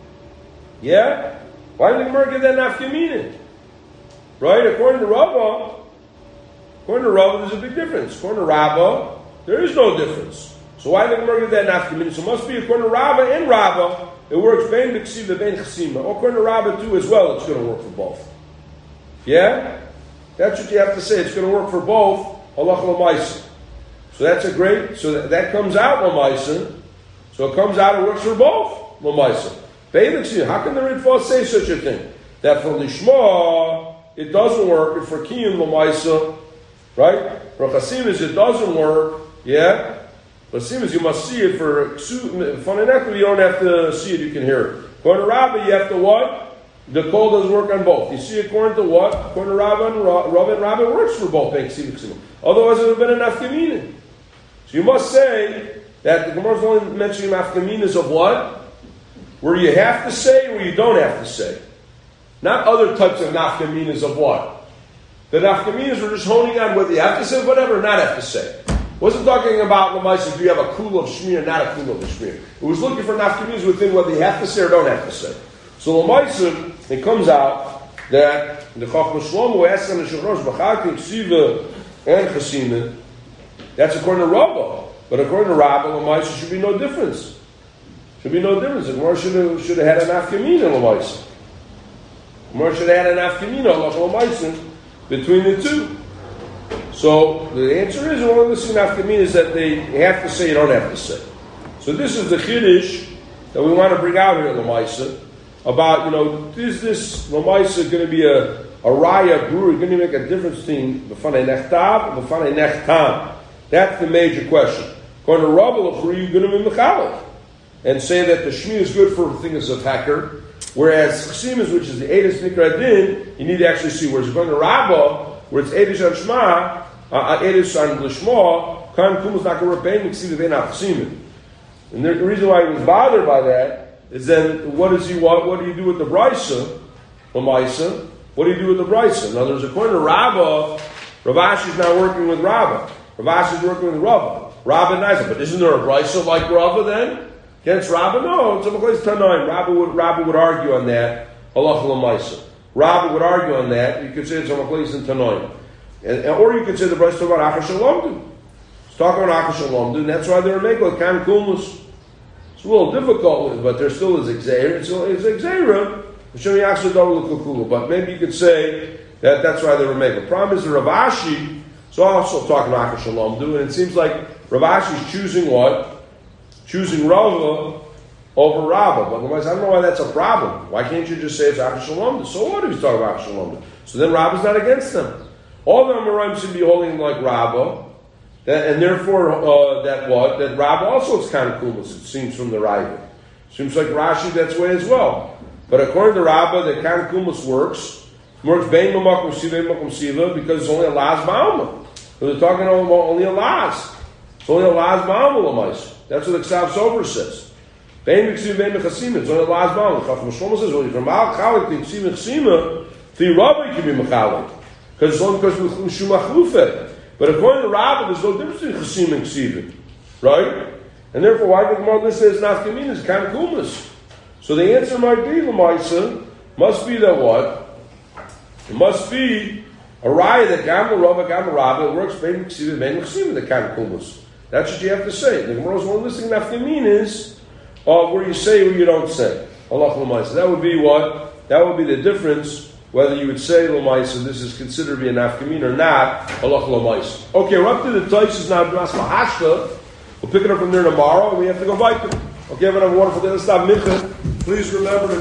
Yeah? Why did the Gemara give that nafkamina? Right? According to Rabbah, there's a big difference. According to Rabbah, there is no difference. So why did the Gemara give that nafkamina? So it must be according to Rabbah and Rabbah, it works bein Niksiva, bein Chesima. According to Rabbah too as well, it's going to work for both. Yeah? That's what you have to say. It's going to work for both. Halacha l'maisa. So that's a great, so that comes out l'maisa. So it comes out, it works for both l'maisa. How can the Ritva say such a thing? That for Lishma, it doesn't work, and for Kiyum l'maisa, right? For Chasimis, it doesn't work, yeah? For Chasimis, you must see it. For Fananekli, you don't have to see it, you can hear it. According to Rabbah, you have to what? The call doesn't work on both. You see, according to what? According to Rabbah and Rabbah works for both. Otherwise, it would have been enough nafkamina. So you must say that the Gemara is only mentioning nafkaminas of what? Where you have to say, where you don't have to say. Not other types of nafkaminas of what? The nafkaminas were just honing on whether you have to say whatever or not have to say. Wasn't talking about Lamaisa, do you have a kula of shmir or not a kula of shmir. It was looking for nafkaminas within whether you have to say or don't have to say. So Lamaisa, it comes out that the Chachma Shlomo asks on the Shulchan Aruch B'chalkin, Ksiva, and Chasima. That's according to Rabbah. But according to Rabbah, Lamaisa should be no difference. Should be no difference. The Gemara should have had an afkamina Lamaisa. The Gemara should have had an afkamina Lamaisa between the two. So the answer is, one of the afkamina is that they have to say, you don't have to say. So this is the Chiddush that we want to bring out here, Lamaisa. About, is this Lamaisa going to be a raya brewery, going to make a difference between B'fanei Nechtav and B'fanei Nechtam? That's the major question. According to Rabbah, are you going to be Mechalik? And say that the Shmi is good for things of Hecker, whereas Chasimas, which is the Eidos Nikra Din, you need to actually see. Whereas according to Rabbah, where it's Eidos on Shema, Eidos on Lishma, Kan Kumus not going to repay Miksiv Vein Chasimin. And the reason why he was bothered by that is then, what does he want? What do you do with the Brisa? Lamaisa? What do you do with the Brisa? In other words, according to Rabbah, Rav Ashi is not working with Rabbah. Rav Ashi is working with Rabbah. Rabbah Niza. But isn't there a Brisa like Rabbah then? Against Rabbah? No, it's a place Tanaim. Rabbah would argue on that. Halacha Lamaisa. Rabbah would argue on that. You could say it's a place in Tanaim. Or you could say the Brisa about Acher Shalom. It's talking about Acher Shalom, and that's why they're making a Kan Kumus. It's a little difficult, but there still is Xer. It's Xera. But maybe you could say that that's why they were making. The problem is the Rav Ashi is also talking about Acher Shalom, and it seems like Rav Ashi's choosing what? Choosing Rava over Rabba. But otherwise, I don't know why that's a problem. Why can't you just say it's Akish Shalom? So what if he's talking about Akish Shalom? So then Rabba's not against them. All the Amoraim should be holding like Rabba, and therefore that Rabba also is kind of kumas. It seems from the Raiva. Seems like Rashi that's way as well. But according to Rabba, the kind of kumas works bein b'makom siva because it's only a las ba'alma. So they're talking about only a las. It's only a las ba'alma l'mais. That's what the Ksav Sober says. Bein b'ksiva bein b'chasima. It's only a las ba'alma. Chacham Shlomo says, well, from al chalik to ksiva chasima, the Rabba can be mechalik. Because it's only because of shumachlufe. But according to Rabba, there's no difference between chasim and ksiva. Right? And therefore, why did the Gemara say it's not kamin? It's kind of kumas. So the answer might be, Lamaisa, must be that what? It must be a raya that Gam Rabba works bein ksiva bein chasiva, the kind of kumas. That's what you have to say. The Gemara's one listening nafkamin is where you say or you don't say. Allah Lamaisa. That would be what? That would be the difference whether you would say Lamaisa, this is considered to be a nafkamin or not. Allah Lamaisa. Okay, we're up to the Taisus now. Hashta. We'll pick it up from there tomorrow, and we have to go Viking. Okay, everyone have a wonderful day. Let's stop Mincha. Please remember to